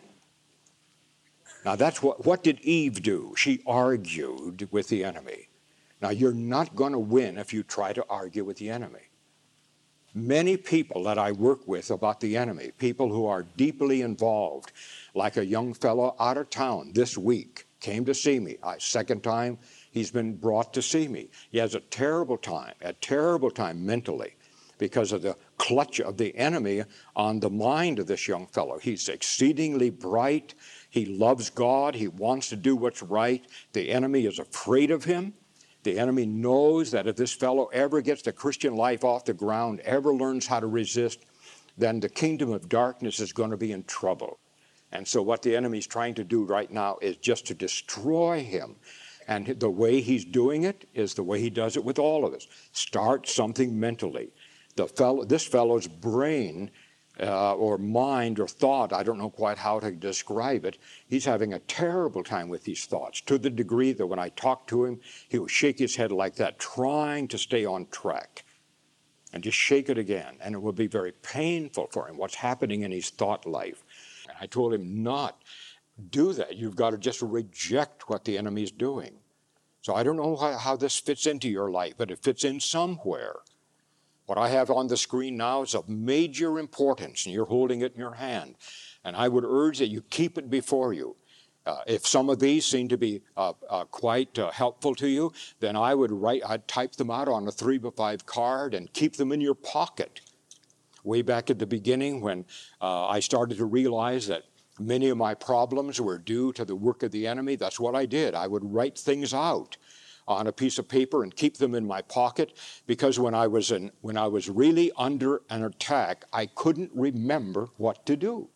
Speaker 2: Now, that's what did Eve do? She argued with the enemy. Now, you're not going to win if you try to argue with the enemy. Many people that I work with about the enemy, people who are deeply involved, like a young fellow out of town this week, came to see me. Second time he's been brought to see me. He has a terrible time mentally, because of the clutch of the enemy on the mind of this young fellow. He's exceedingly bright. He loves God. He wants to do what's right. The enemy is afraid of him. The enemy knows that if this fellow ever gets the Christian life off the ground, ever learns how to resist, then the kingdom of darkness is going to be in trouble. And so what the enemy is trying to do right now is just to destroy him. And the way he's doing it is the way he does it with all of us. Start something mentally. This fellow's brain or mind or thought, I don't know quite how to describe it, he's having a terrible time with these thoughts, to the degree that when I talk to him, he will shake his head like that, trying to stay on track, and just shake it again. And it will be very painful for him, what's happening in his thought life. And I told him not do that. You've got to just reject what the enemy is doing. So I don't know how this fits into your life, but it fits in somewhere. What I have on the screen now is of major importance, and you're holding it in your hand. And I would urge that you keep it before you. If some of these seem to be quite helpful to you, then I'd type them out on a 3x5 card and keep them in your pocket. Way back at the beginning, when I started to realize that many of my problems were due to the work of the enemy, that's what I did. I would write things out on a piece of paper and keep them in my pocket, because when I was really under an attack, I couldn't remember what to do.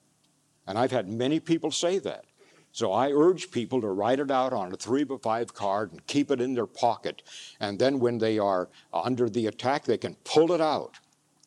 Speaker 2: And I've had many people say that. So I urge people to write it out on a 3x5 card and keep it in their pocket. And then when they are under the attack, they can pull it out.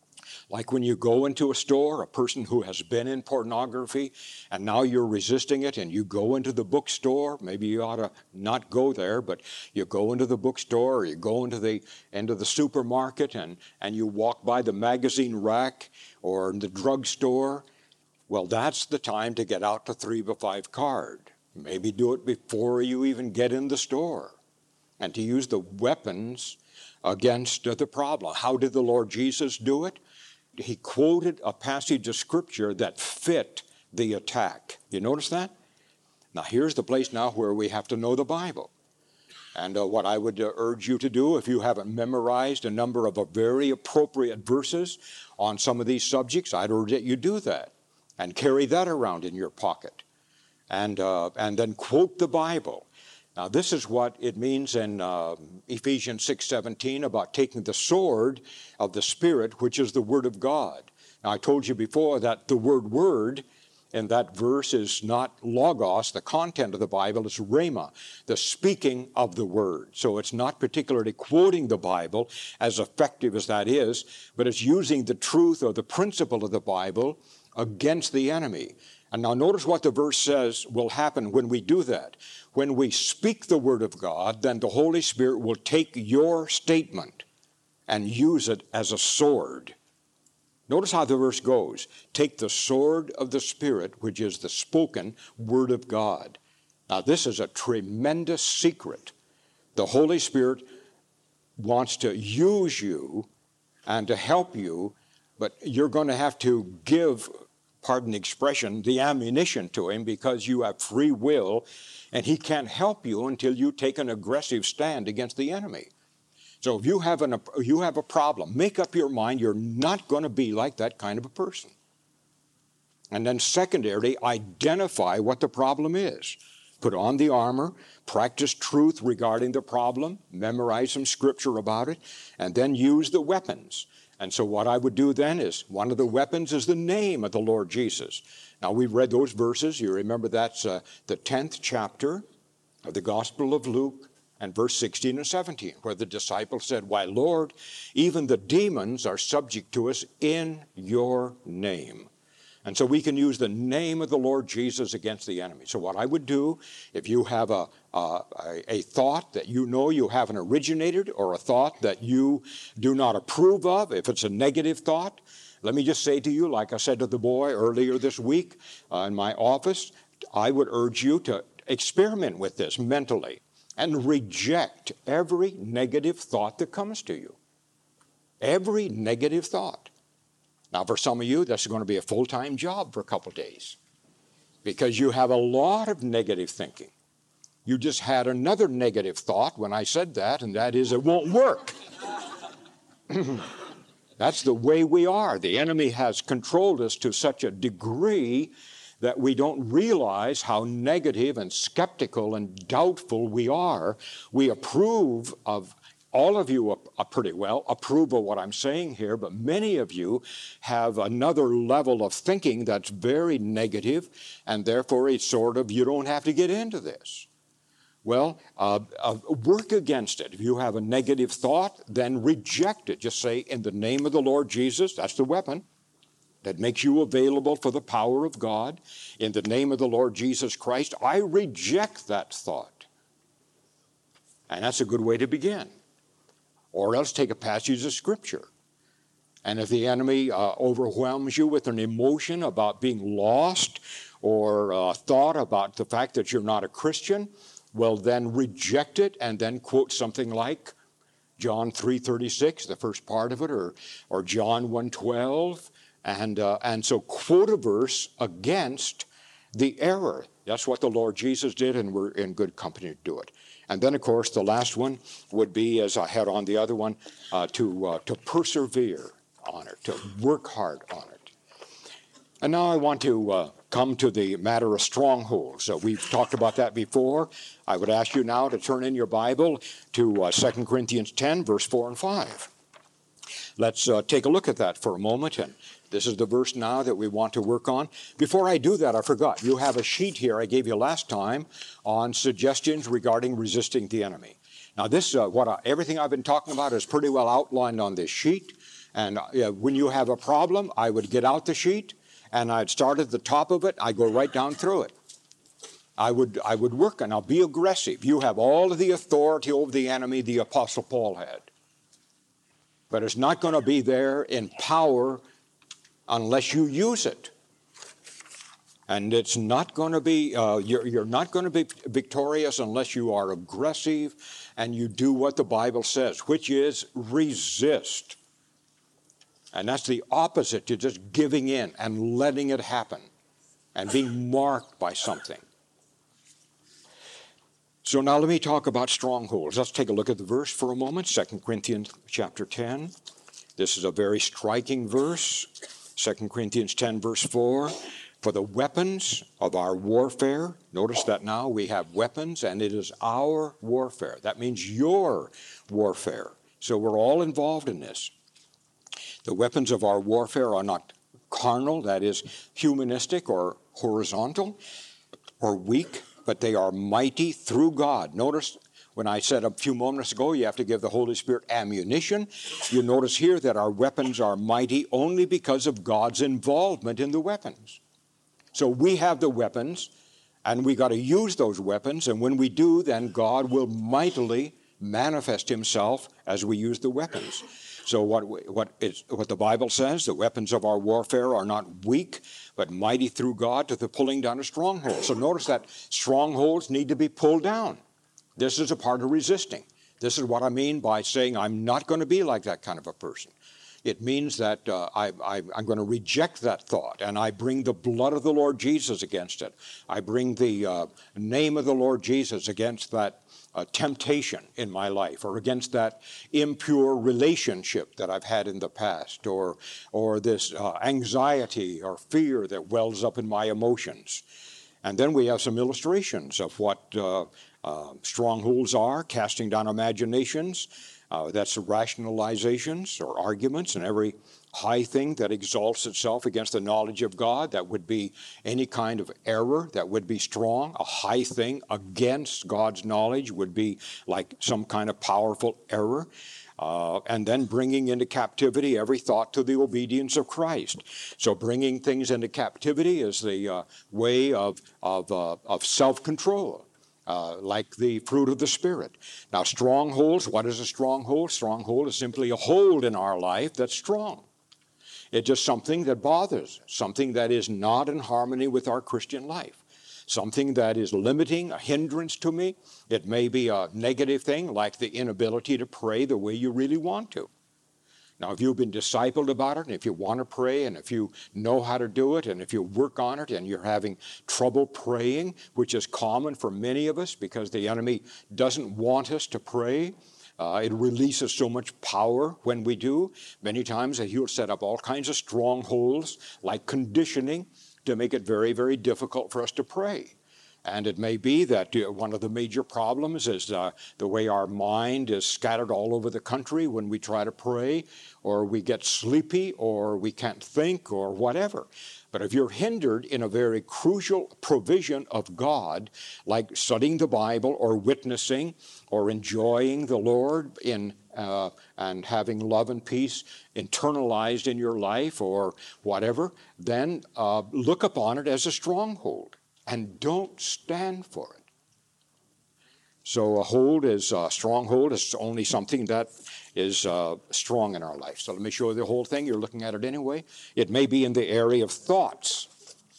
Speaker 2: Like when you go into a store, a person who has been in pornography, and now you're resisting it, and you go into the bookstore. Maybe you ought to not go there, but you go into the bookstore, or you go into the supermarket, and you walk by the magazine rack or the drugstore. Well, that's the time to get out the 3x5 card. Maybe do it before you even get in the store, and to use the weapons against the problem. How did the Lord Jesus do it? He quoted a passage of Scripture that fit the attack. You notice that? Now, here's the place now where we have to know the Bible. And what I would urge you to do, if you haven't memorized a number of very appropriate verses on some of these subjects, I'd urge that you do that and carry that around in your pocket. And then quote the Bible. Now, this is what it means in Ephesians 6:17 about taking the sword of the Spirit, which is the Word of God. Now, I told you before that the word in that verse is not logos. The content of the Bible is rhema, the speaking of the Word. So it's not particularly quoting the Bible, as effective as that is, but it's using the truth or the principle of the Bible against the enemy. And now notice what the verse says will happen when we do that. When we speak the Word of God, then the Holy Spirit will take your statement and use it as a sword. Notice how the verse goes. Take the sword of the Spirit, which is the spoken Word of God. Now this is a tremendous secret. The Holy Spirit wants to use you and to help you, but you're going to have to give, pardon the expression, the ammunition to him, because you have free will, and he can't help you until you take an aggressive stand against the enemy. So if you have a problem, make up your mind you're not going to be like that kind of a person. And then secondarily, identify what the problem is. Put on the armor, practice truth regarding the problem, memorize some scripture about it, and then use the weapons. And so what I would do then is, one of the weapons is the name of the Lord Jesus. Now, we've read those verses. You remember that's the 10th chapter of the Gospel of Luke, and verse 16 and 17, where the disciples said, "Why, Lord, even the demons are subject to us in your name." And so we can use the name of the Lord Jesus against the enemy. So what I would do, if you have a thought that you know you haven't originated, or a thought that you do not approve of, if it's a negative thought, let me just say to you, like I said to the boy earlier this week in my office, I would urge you to experiment with this mentally and reject every negative thought that comes to you. Every negative thought. Now, for some of you, this is going to be a full-time job for a couple days, because you have a lot of negative thinking. You just had another negative thought when I said that, and that is, it won't work. That's the way we are. The enemy has controlled us to such a degree that we don't realize how negative and skeptical and doubtful we are. We approve of, all of you pretty well approve of what I'm saying here, but many of you have another level of thinking that's very negative, and therefore it's sort of, you don't have to get into this. Well, work against it. If you have a negative thought, then reject it. Just say, in the name of the Lord Jesus, that's the weapon that makes you available for the power of God. In the name of the Lord Jesus Christ, I reject that thought. And that's a good way to begin. Or else take a passage of Scripture. And if the enemy overwhelms you with an emotion about being lost, or a thought about the fact that you're not a Christian, well, then reject it and then quote something like John 3:36, the first part of it, or John 1:12, and so quote a verse against the error. That's what the Lord Jesus did, and we're in good company to do it. And then, of course, the last one would be, as I had on the other one, to persevere on it, to work hard on it. And now I want to come to the matter of strongholds. So we've talked about that before. I would ask you now to turn in your Bible to 2 Corinthians 10, verse 4 and 5. Let's take a look at that for a moment. And this is the verse now that we want to work on. Before I do that, I forgot. You have a sheet here I gave you last time on suggestions regarding resisting the enemy. Now, this everything I've been talking about is pretty well outlined on this sheet. And when you have a problem, I would get out the sheet, and I'd start at the top of it. I'd go right down through it. I would work, and I'll be aggressive. You have all of the authority over the enemy the Apostle Paul had. But it's not going to be there in power unless you use it. And it's not going to be, you're not going to be victorious unless you are aggressive and you do what the Bible says, which is resist. And that's the opposite to just giving in and letting it happen and being marked by something. So now let me talk about strongholds. Let's take a look at the verse for a moment, 2 Corinthians chapter 10. This is a very striking verse, 2 Corinthians 10, verse 4. For the weapons of our warfare, notice that now we have weapons, and it is our warfare. That means your warfare. So we're all involved in this. The weapons of our warfare are not carnal, that is humanistic or horizontal or weak, but they are mighty through God. Notice when I said a few moments ago, you have to give the Holy Spirit ammunition. You notice here that our weapons are mighty only because of God's involvement in the weapons. So we have the weapons, and we got to use those weapons, and when we do, then God will mightily manifest himself as we use the weapons. So what the Bible says, the weapons of our warfare are not weak, but mighty through God to the pulling down of strongholds. So notice that strongholds need to be pulled down. This is a part of resisting. This is what I mean by saying I'm not going to be like that kind of a person. It means that I'm going to reject that thought, and I bring the blood of the Lord Jesus against it. I bring the name of the Lord Jesus against that temptation in my life, or against that impure relationship that I've had in the past, or this anxiety or fear that wells up in my emotions. And then we have some illustrations of what strongholds are, casting down imaginations. That's rationalizations or arguments, and every high thing that exalts itself against the knowledge of God. That would be any kind of error that would be strong. A high thing against God's knowledge would be like some kind of powerful error. And then bringing into captivity every thought to the obedience of Christ. So bringing things into captivity is the way of self-control. Like the fruit of the Spirit. Now, strongholds, what is a stronghold? Stronghold is simply a hold in our life that's strong. It's just something that bothers, something that is not in harmony with our Christian life, something that is limiting, a hindrance to me. It may be a negative thing, like the inability to pray the way you really want to. Now, if you've been discipled about it, and if you want to pray, and if you know how to do it, and if you work on it, and you're having trouble praying, which is common for many of us because the enemy doesn't want us to pray, it releases so much power when we do. Many times he'll set up all kinds of strongholds, like conditioning, to make it very, very difficult for us to pray. And it may be that one of the major problems is the way our mind is scattered all over the country when we try to pray, or we get sleepy, or we can't think, or whatever. But if you're hindered in a very crucial provision of God, like studying the Bible, or witnessing, or enjoying the Lord and having love and peace internalized in your life, or whatever, then look upon it as a stronghold. And don't stand for it. So a stronghold is only something that is strong in our life. So let me show you the whole thing. You're looking at it anyway. It may be in the area of thoughts,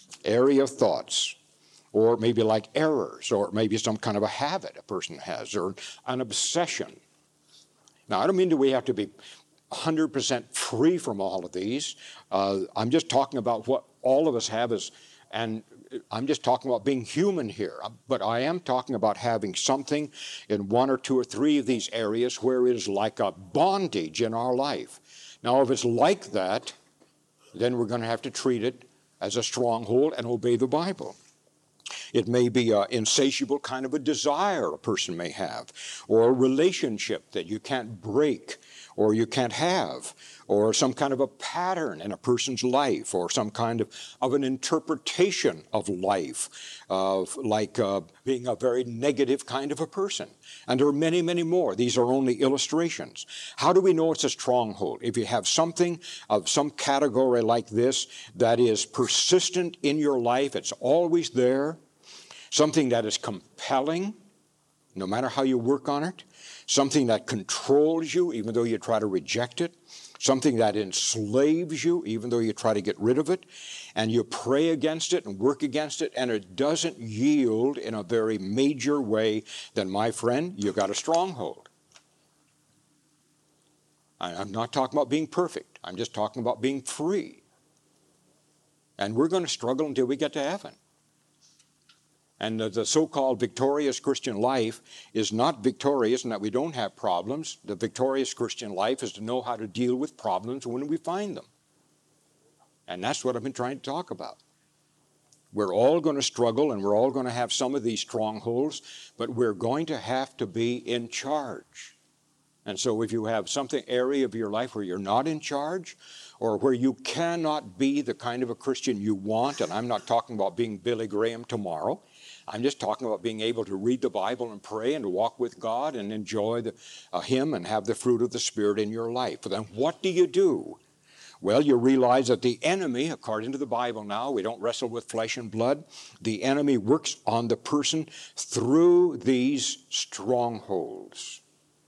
Speaker 2: or maybe like errors, or maybe some kind of a habit a person has, or an obsession. Now, I don't mean that we have to be 100% free from all of these. I'm just talking about what all of us have and I'm just talking about being human here, but I am talking about having something in one or two or three of these areas where it is like a bondage in our life. Now, if it's like that, then we're going to have to treat it as a stronghold and obey the Bible. It may be an insatiable kind of a desire a person may have, or a relationship that you can't break or you can't have, or some kind of a pattern in a person's life, or some kind of an interpretation of life, like being a very negative kind of a person. And there are many, many more. These are only illustrations. How do we know it's a stronghold? If you have something of some category like this that is persistent in your life, it's always there, something that is compelling, no matter how you work on it, something that controls you even though you try to reject it, something that enslaves you even though you try to get rid of it, and you pray against it and work against it, and it doesn't yield in a very major way, then, my friend, you've got a stronghold. I'm not talking about being perfect. I'm just talking about being free. And we're going to struggle until we get to heaven. And the so-called victorious Christian life is not victorious in that we don't have problems. The victorious Christian life is to know how to deal with problems when we find them. And that's what I've been trying to talk about. We're all going to struggle, and we're all going to have some of these strongholds, but we're going to have to be in charge. And so if you have something area of your life where you're not in charge, or where you cannot be the kind of a Christian you want, and I'm not talking about being Billy Graham tomorrow, I'm just talking about being able to read the Bible and pray and to walk with God and enjoy Him and have the fruit of the Spirit in your life. But then what do you do? Well, you realize that the enemy, according to the Bible now, we don't wrestle with flesh and blood. The enemy works on the person through these strongholds.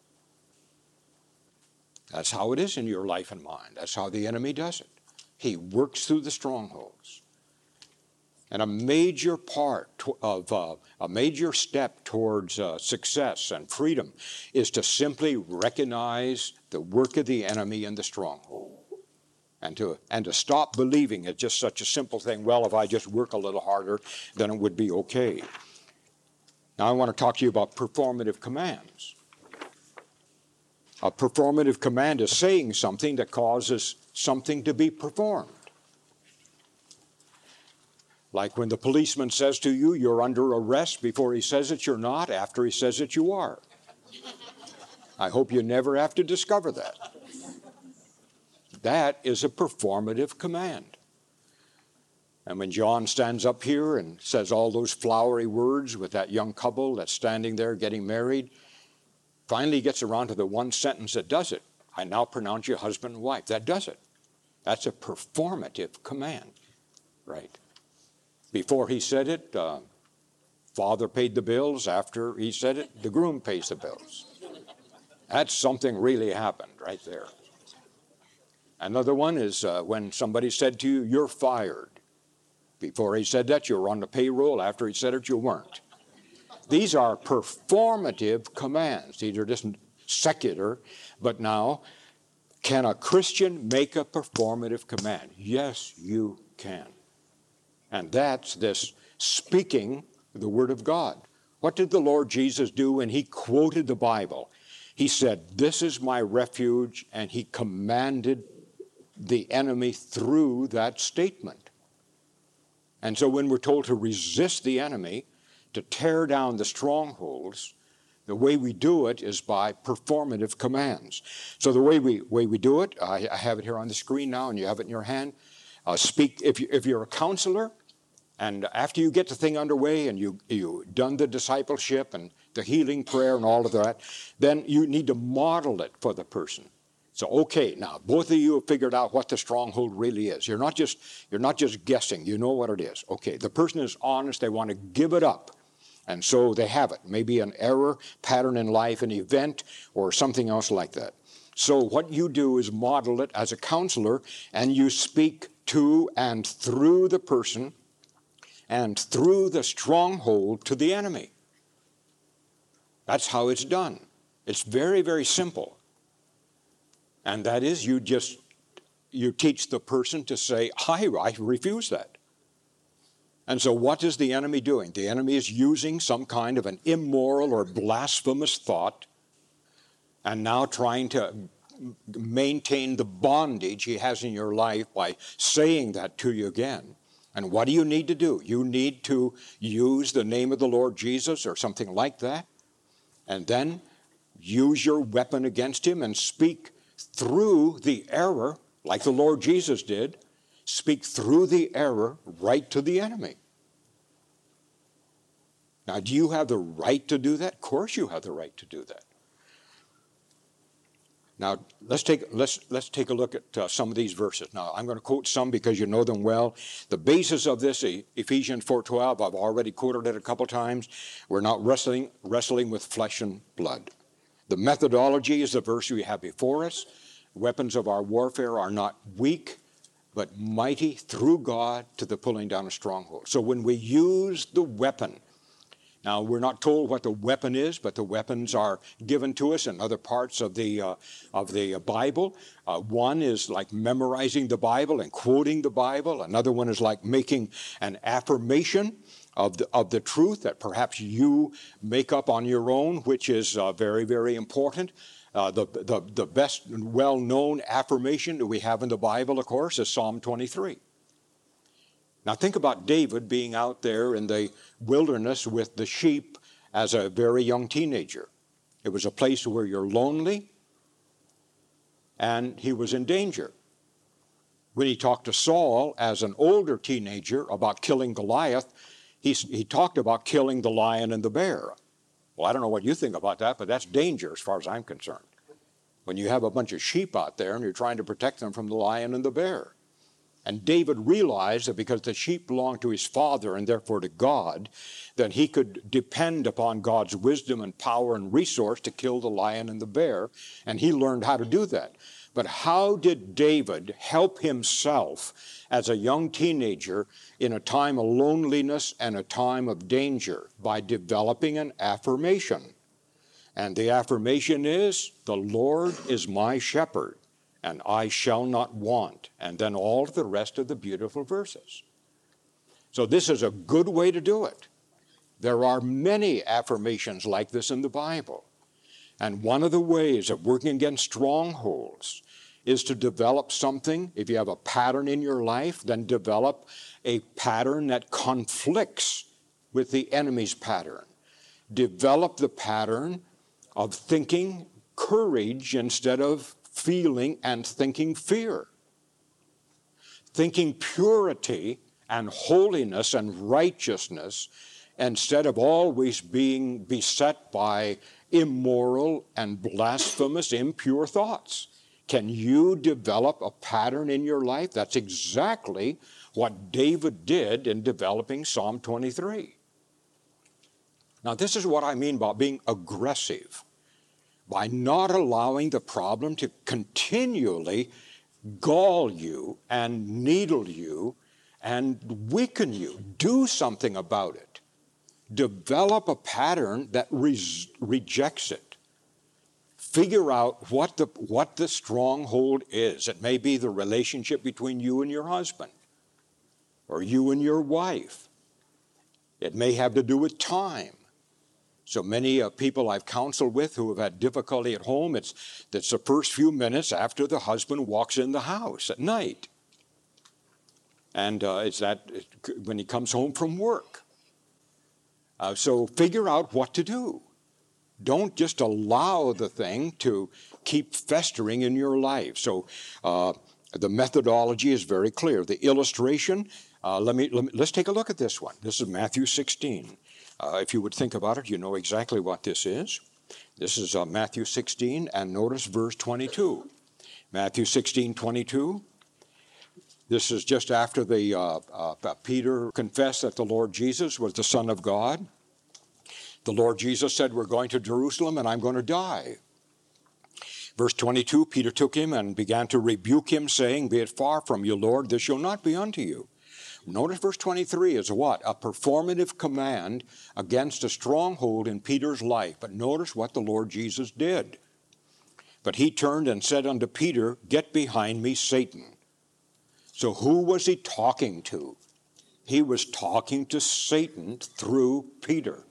Speaker 2: That's how it is in your life and mine. That's how the enemy does it. He works through the strongholds. And a major part of a major step towards success and freedom is to simply recognize the work of the enemy in the stronghold. And to stop believing it's just such a simple thing, well, if I just work a little harder, then it would be okay. Now I want to talk to you about performative commands. A performative command is saying something that causes something to be performed. Like when the policeman says to you, you're under arrest, before he says it, you're not. After he says it, you are. I hope you never have to discover that. That is a performative command. And when John stands up here and says all those flowery words with that young couple that's standing there getting married, finally gets around to the one sentence that does it. I now pronounce you husband and wife. That does it. That's a performative command, right? Before he said it, father paid the bills. After he said it, the groom pays the bills. That's something really happened right there. Another one is when somebody said to you, you're fired. Before he said that, you were on the payroll. After he said it, you weren't. These are performative commands. These are just secular. But now, can a Christian make a performative command? Yes, you can. And that's this speaking the Word of God. What did the Lord Jesus do when He quoted the Bible? He said, this is my refuge, and He commanded the enemy through that statement. And so when we're told to resist the enemy, to tear down the strongholds, the way we do it is by performative commands. So the way we do it, I have it here on the screen now, and you have it in your hand. Speak. If you're a counselor, and after you get the thing underway and you've done the discipleship and the healing prayer and all of that, then you need to model it for the person. So, okay, now both of you have figured out what the stronghold really is. You're not just guessing. You know what it is. Okay, the person is honest. They want to give it up. And so they have it. Maybe an error, pattern in life, an event, or something else like that. So what you do is model it as a counselor, and you speak to and through the person and through the stronghold to the enemy. That's how it's done. It's very, very simple. And that is, you teach the person to say, I refuse that. And so what is the enemy doing? The enemy is using some kind of an immoral or blasphemous thought and now trying to maintain the bondage he has in your life by saying that to you again. And what do you need to do? You need to use the name of the Lord Jesus or something like that, and then use your weapon against him and speak through the error, like the Lord Jesus did, speak through the error right to the enemy. Now, do you have the right to do that? Of course you have the right to do that. Now, let's take a look at some of these verses. Now, I'm going to quote some because you know them well. The basis of this, Ephesians 4:12, I've already quoted it a couple times. We're not wrestling with flesh and blood. The methodology is the verse we have before us. Weapons of our warfare are not weak, but mighty through God to the pulling down of strongholds. So when we use the weapon, now, we're not told what the weapon is, but the weapons are given to us in other parts of the Bible. One is like memorizing the Bible and quoting the Bible. Another one is like making an affirmation of the truth that perhaps you make up on your own, which is very, very important. The best well-known affirmation that we have in the Bible, of course, is Psalm 23. Now think about David being out there in the wilderness with the sheep as a very young teenager. It was a place where you're lonely, and he was in danger. When he talked to Saul as an older teenager about killing Goliath, he talked about killing the lion and the bear. Well, I don't know what you think about that, but that's danger as far as I'm concerned. When you have a bunch of sheep out there and you're trying to protect them from the lion and the bear. And David realized that because the sheep belonged to his father and therefore to God, that he could depend upon God's wisdom and power and resource to kill the lion and the bear, and he learned how to do that. But how did David help himself as a young teenager in a time of loneliness and a time of danger? By developing an affirmation. And the affirmation is, the Lord is my shepherd, and I shall not want, and then all the rest of the beautiful verses. So this is a good way to do it. There are many affirmations like this in the Bible. And one of the ways of working against strongholds is to develop something. If you have a pattern in your life, then develop a pattern that conflicts with the enemy's pattern. Develop the pattern of thinking courage instead of feeling and thinking fear. Thinking purity and holiness and righteousness instead of always being beset by immoral and blasphemous, impure thoughts. Can you develop a pattern in your life? That's exactly what David did in developing Psalm 23. Now, this is what I mean by being aggressive. By not allowing the problem to continually gall you and needle you and weaken you. Do something about it. Develop a pattern that rejects it. Figure out what the stronghold is. It may be the relationship between you and your husband or you and your wife. It may have to do with time. So many people I've counseled with who have had difficulty at home, it's the first few minutes after the husband walks in the house at night. And it's that when he comes home from work. So figure out what to do. Don't just allow the thing to keep festering in your life. So the methodology is very clear. The illustration, let's take a look at this one. This is Matthew 16. If you would think about it, you know exactly what this is. This is Matthew 16, and notice verse 22. Matthew 16:22. This is just after Peter confessed that the Lord Jesus was the Son of God. The Lord Jesus said, we're going to Jerusalem, and I'm going to die. Verse 22, Peter took him and began to rebuke him, saying, be it far from you, Lord, this shall not be unto you. Notice verse 23 is what? A performative command against a stronghold in Peter's life. But notice what the Lord Jesus did. But he turned and said unto Peter, get behind me, Satan. So who was he talking to? He was talking to Satan through Peter.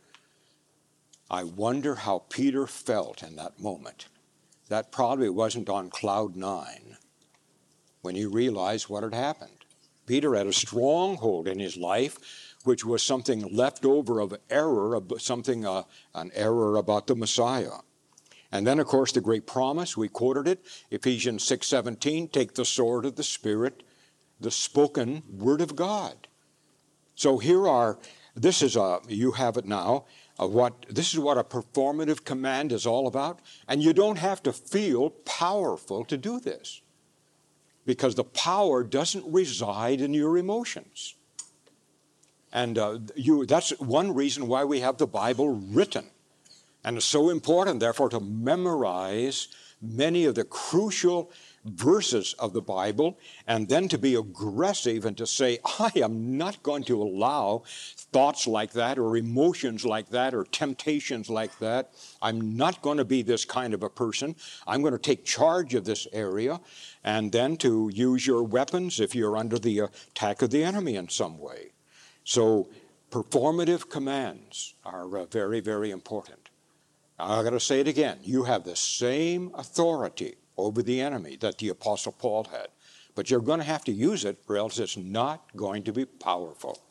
Speaker 2: I wonder how Peter felt in that moment. That probably wasn't on cloud 9 when he realized what had happened. Peter had a stronghold in his life, which was something left over of error, an error about the Messiah. And then, of course, the great promise, we quoted it, Ephesians 6:17, take the sword of the Spirit, the spoken word of God. So you have it now, this is what a performative command is all about. And you don't have to feel powerful to do this, because the power doesn't reside in your emotions. And that's one reason why we have the Bible written. And it's so important, therefore, to memorize many of the crucial verses of the Bible, and then to be aggressive and to say, I am not going to allow thoughts like that or emotions like that or temptations like that. I'm not going to be this kind of a person. I'm going to take charge of this area, and then to use your weapons if you're under the attack of the enemy in some way. So performative commands are very, very important. I've got to say it again. You have the same authority over the enemy that the Apostle Paul had. But you're going to have to use it, or else it's not going to be powerful.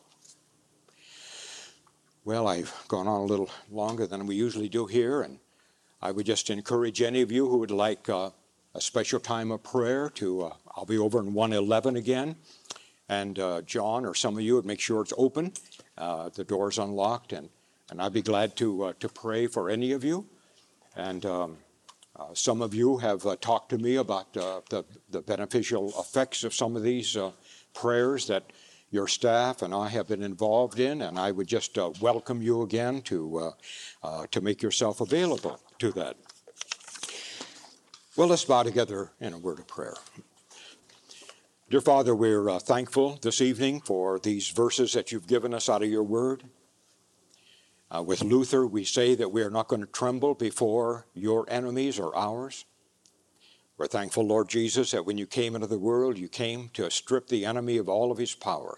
Speaker 2: Well, I've gone on a little longer than we usually do here, and I would just encourage any of you who would like a special time of prayer to, I'll be over in 111 again, and John or some of you would make sure it's open, the door's unlocked, and I'd be glad to pray for any of you. And some of you have talked to me about the beneficial effects of some of these prayers that your staff and I have been involved in, and I would just welcome you again to make yourself available to that. Well, let's bow together in a word of prayer. Dear Father, we're thankful this evening for these verses that you've given us out of your word. With Luther, we say that we are not going to tremble before your enemies or ours. We're thankful, Lord Jesus, that when you came into the world, you came to strip the enemy of all of his power.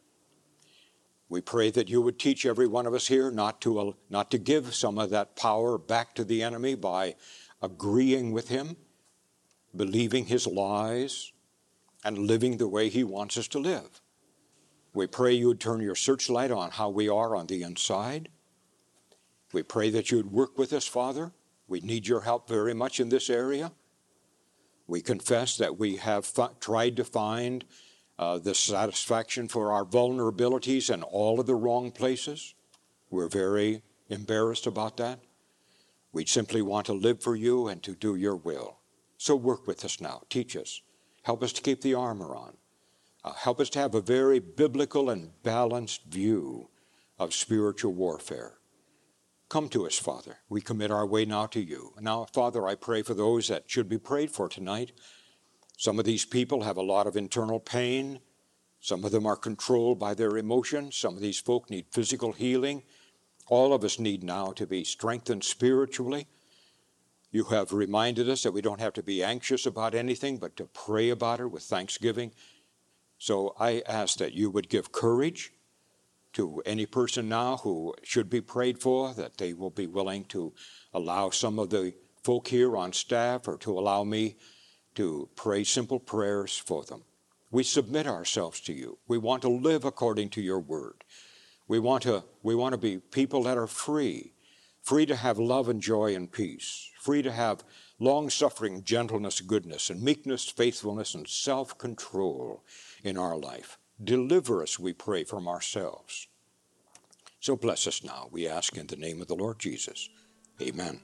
Speaker 2: We pray that you would teach every one of us here not to give some of that power back to the enemy by agreeing with him, believing his lies, and living the way he wants us to live. We pray you would turn your searchlight on how we are on the inside. We pray that you would work with us, Father. We need your help very much in this area. We confess that we have tried to find the satisfaction for our vulnerabilities in all of the wrong places. We're very embarrassed about that. We simply want to live for you and to do your will. So work with us now. Teach us. Help us to keep the armor on. Help us to have a very biblical and balanced view of spiritual warfare. Come to us, Father. We commit our way now to you. Now, Father, I pray for those that should be prayed for tonight. Some of these people have a lot of internal pain. Some of them are controlled by their emotions. Some of these folk need physical healing. All of us need now to be strengthened spiritually. You have reminded us that we don't have to be anxious about anything, but to pray about it with thanksgiving. So I ask that you would give courage to any person now who should be prayed for, that they will be willing to allow some of the folk here on staff or to allow me to pray simple prayers for them. We submit ourselves to you. We want to live according to your word. We want to be people that are free to have love and joy and peace, free to have long-suffering, gentleness, goodness, and meekness, faithfulness, and self-control in our life. Deliver us, we pray, from ourselves. So bless us now, we ask in the name of the Lord Jesus. Amen.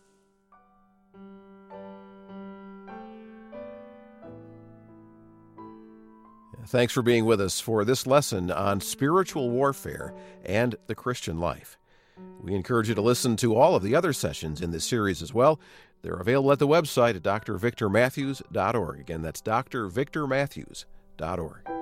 Speaker 1: Thanks for being with us for this lesson on spiritual warfare and the Christian life. We encourage you to listen to all of the other sessions in this series as well. They're available at the website at drvictormatthews.org. Again, that's drvictormatthews.org.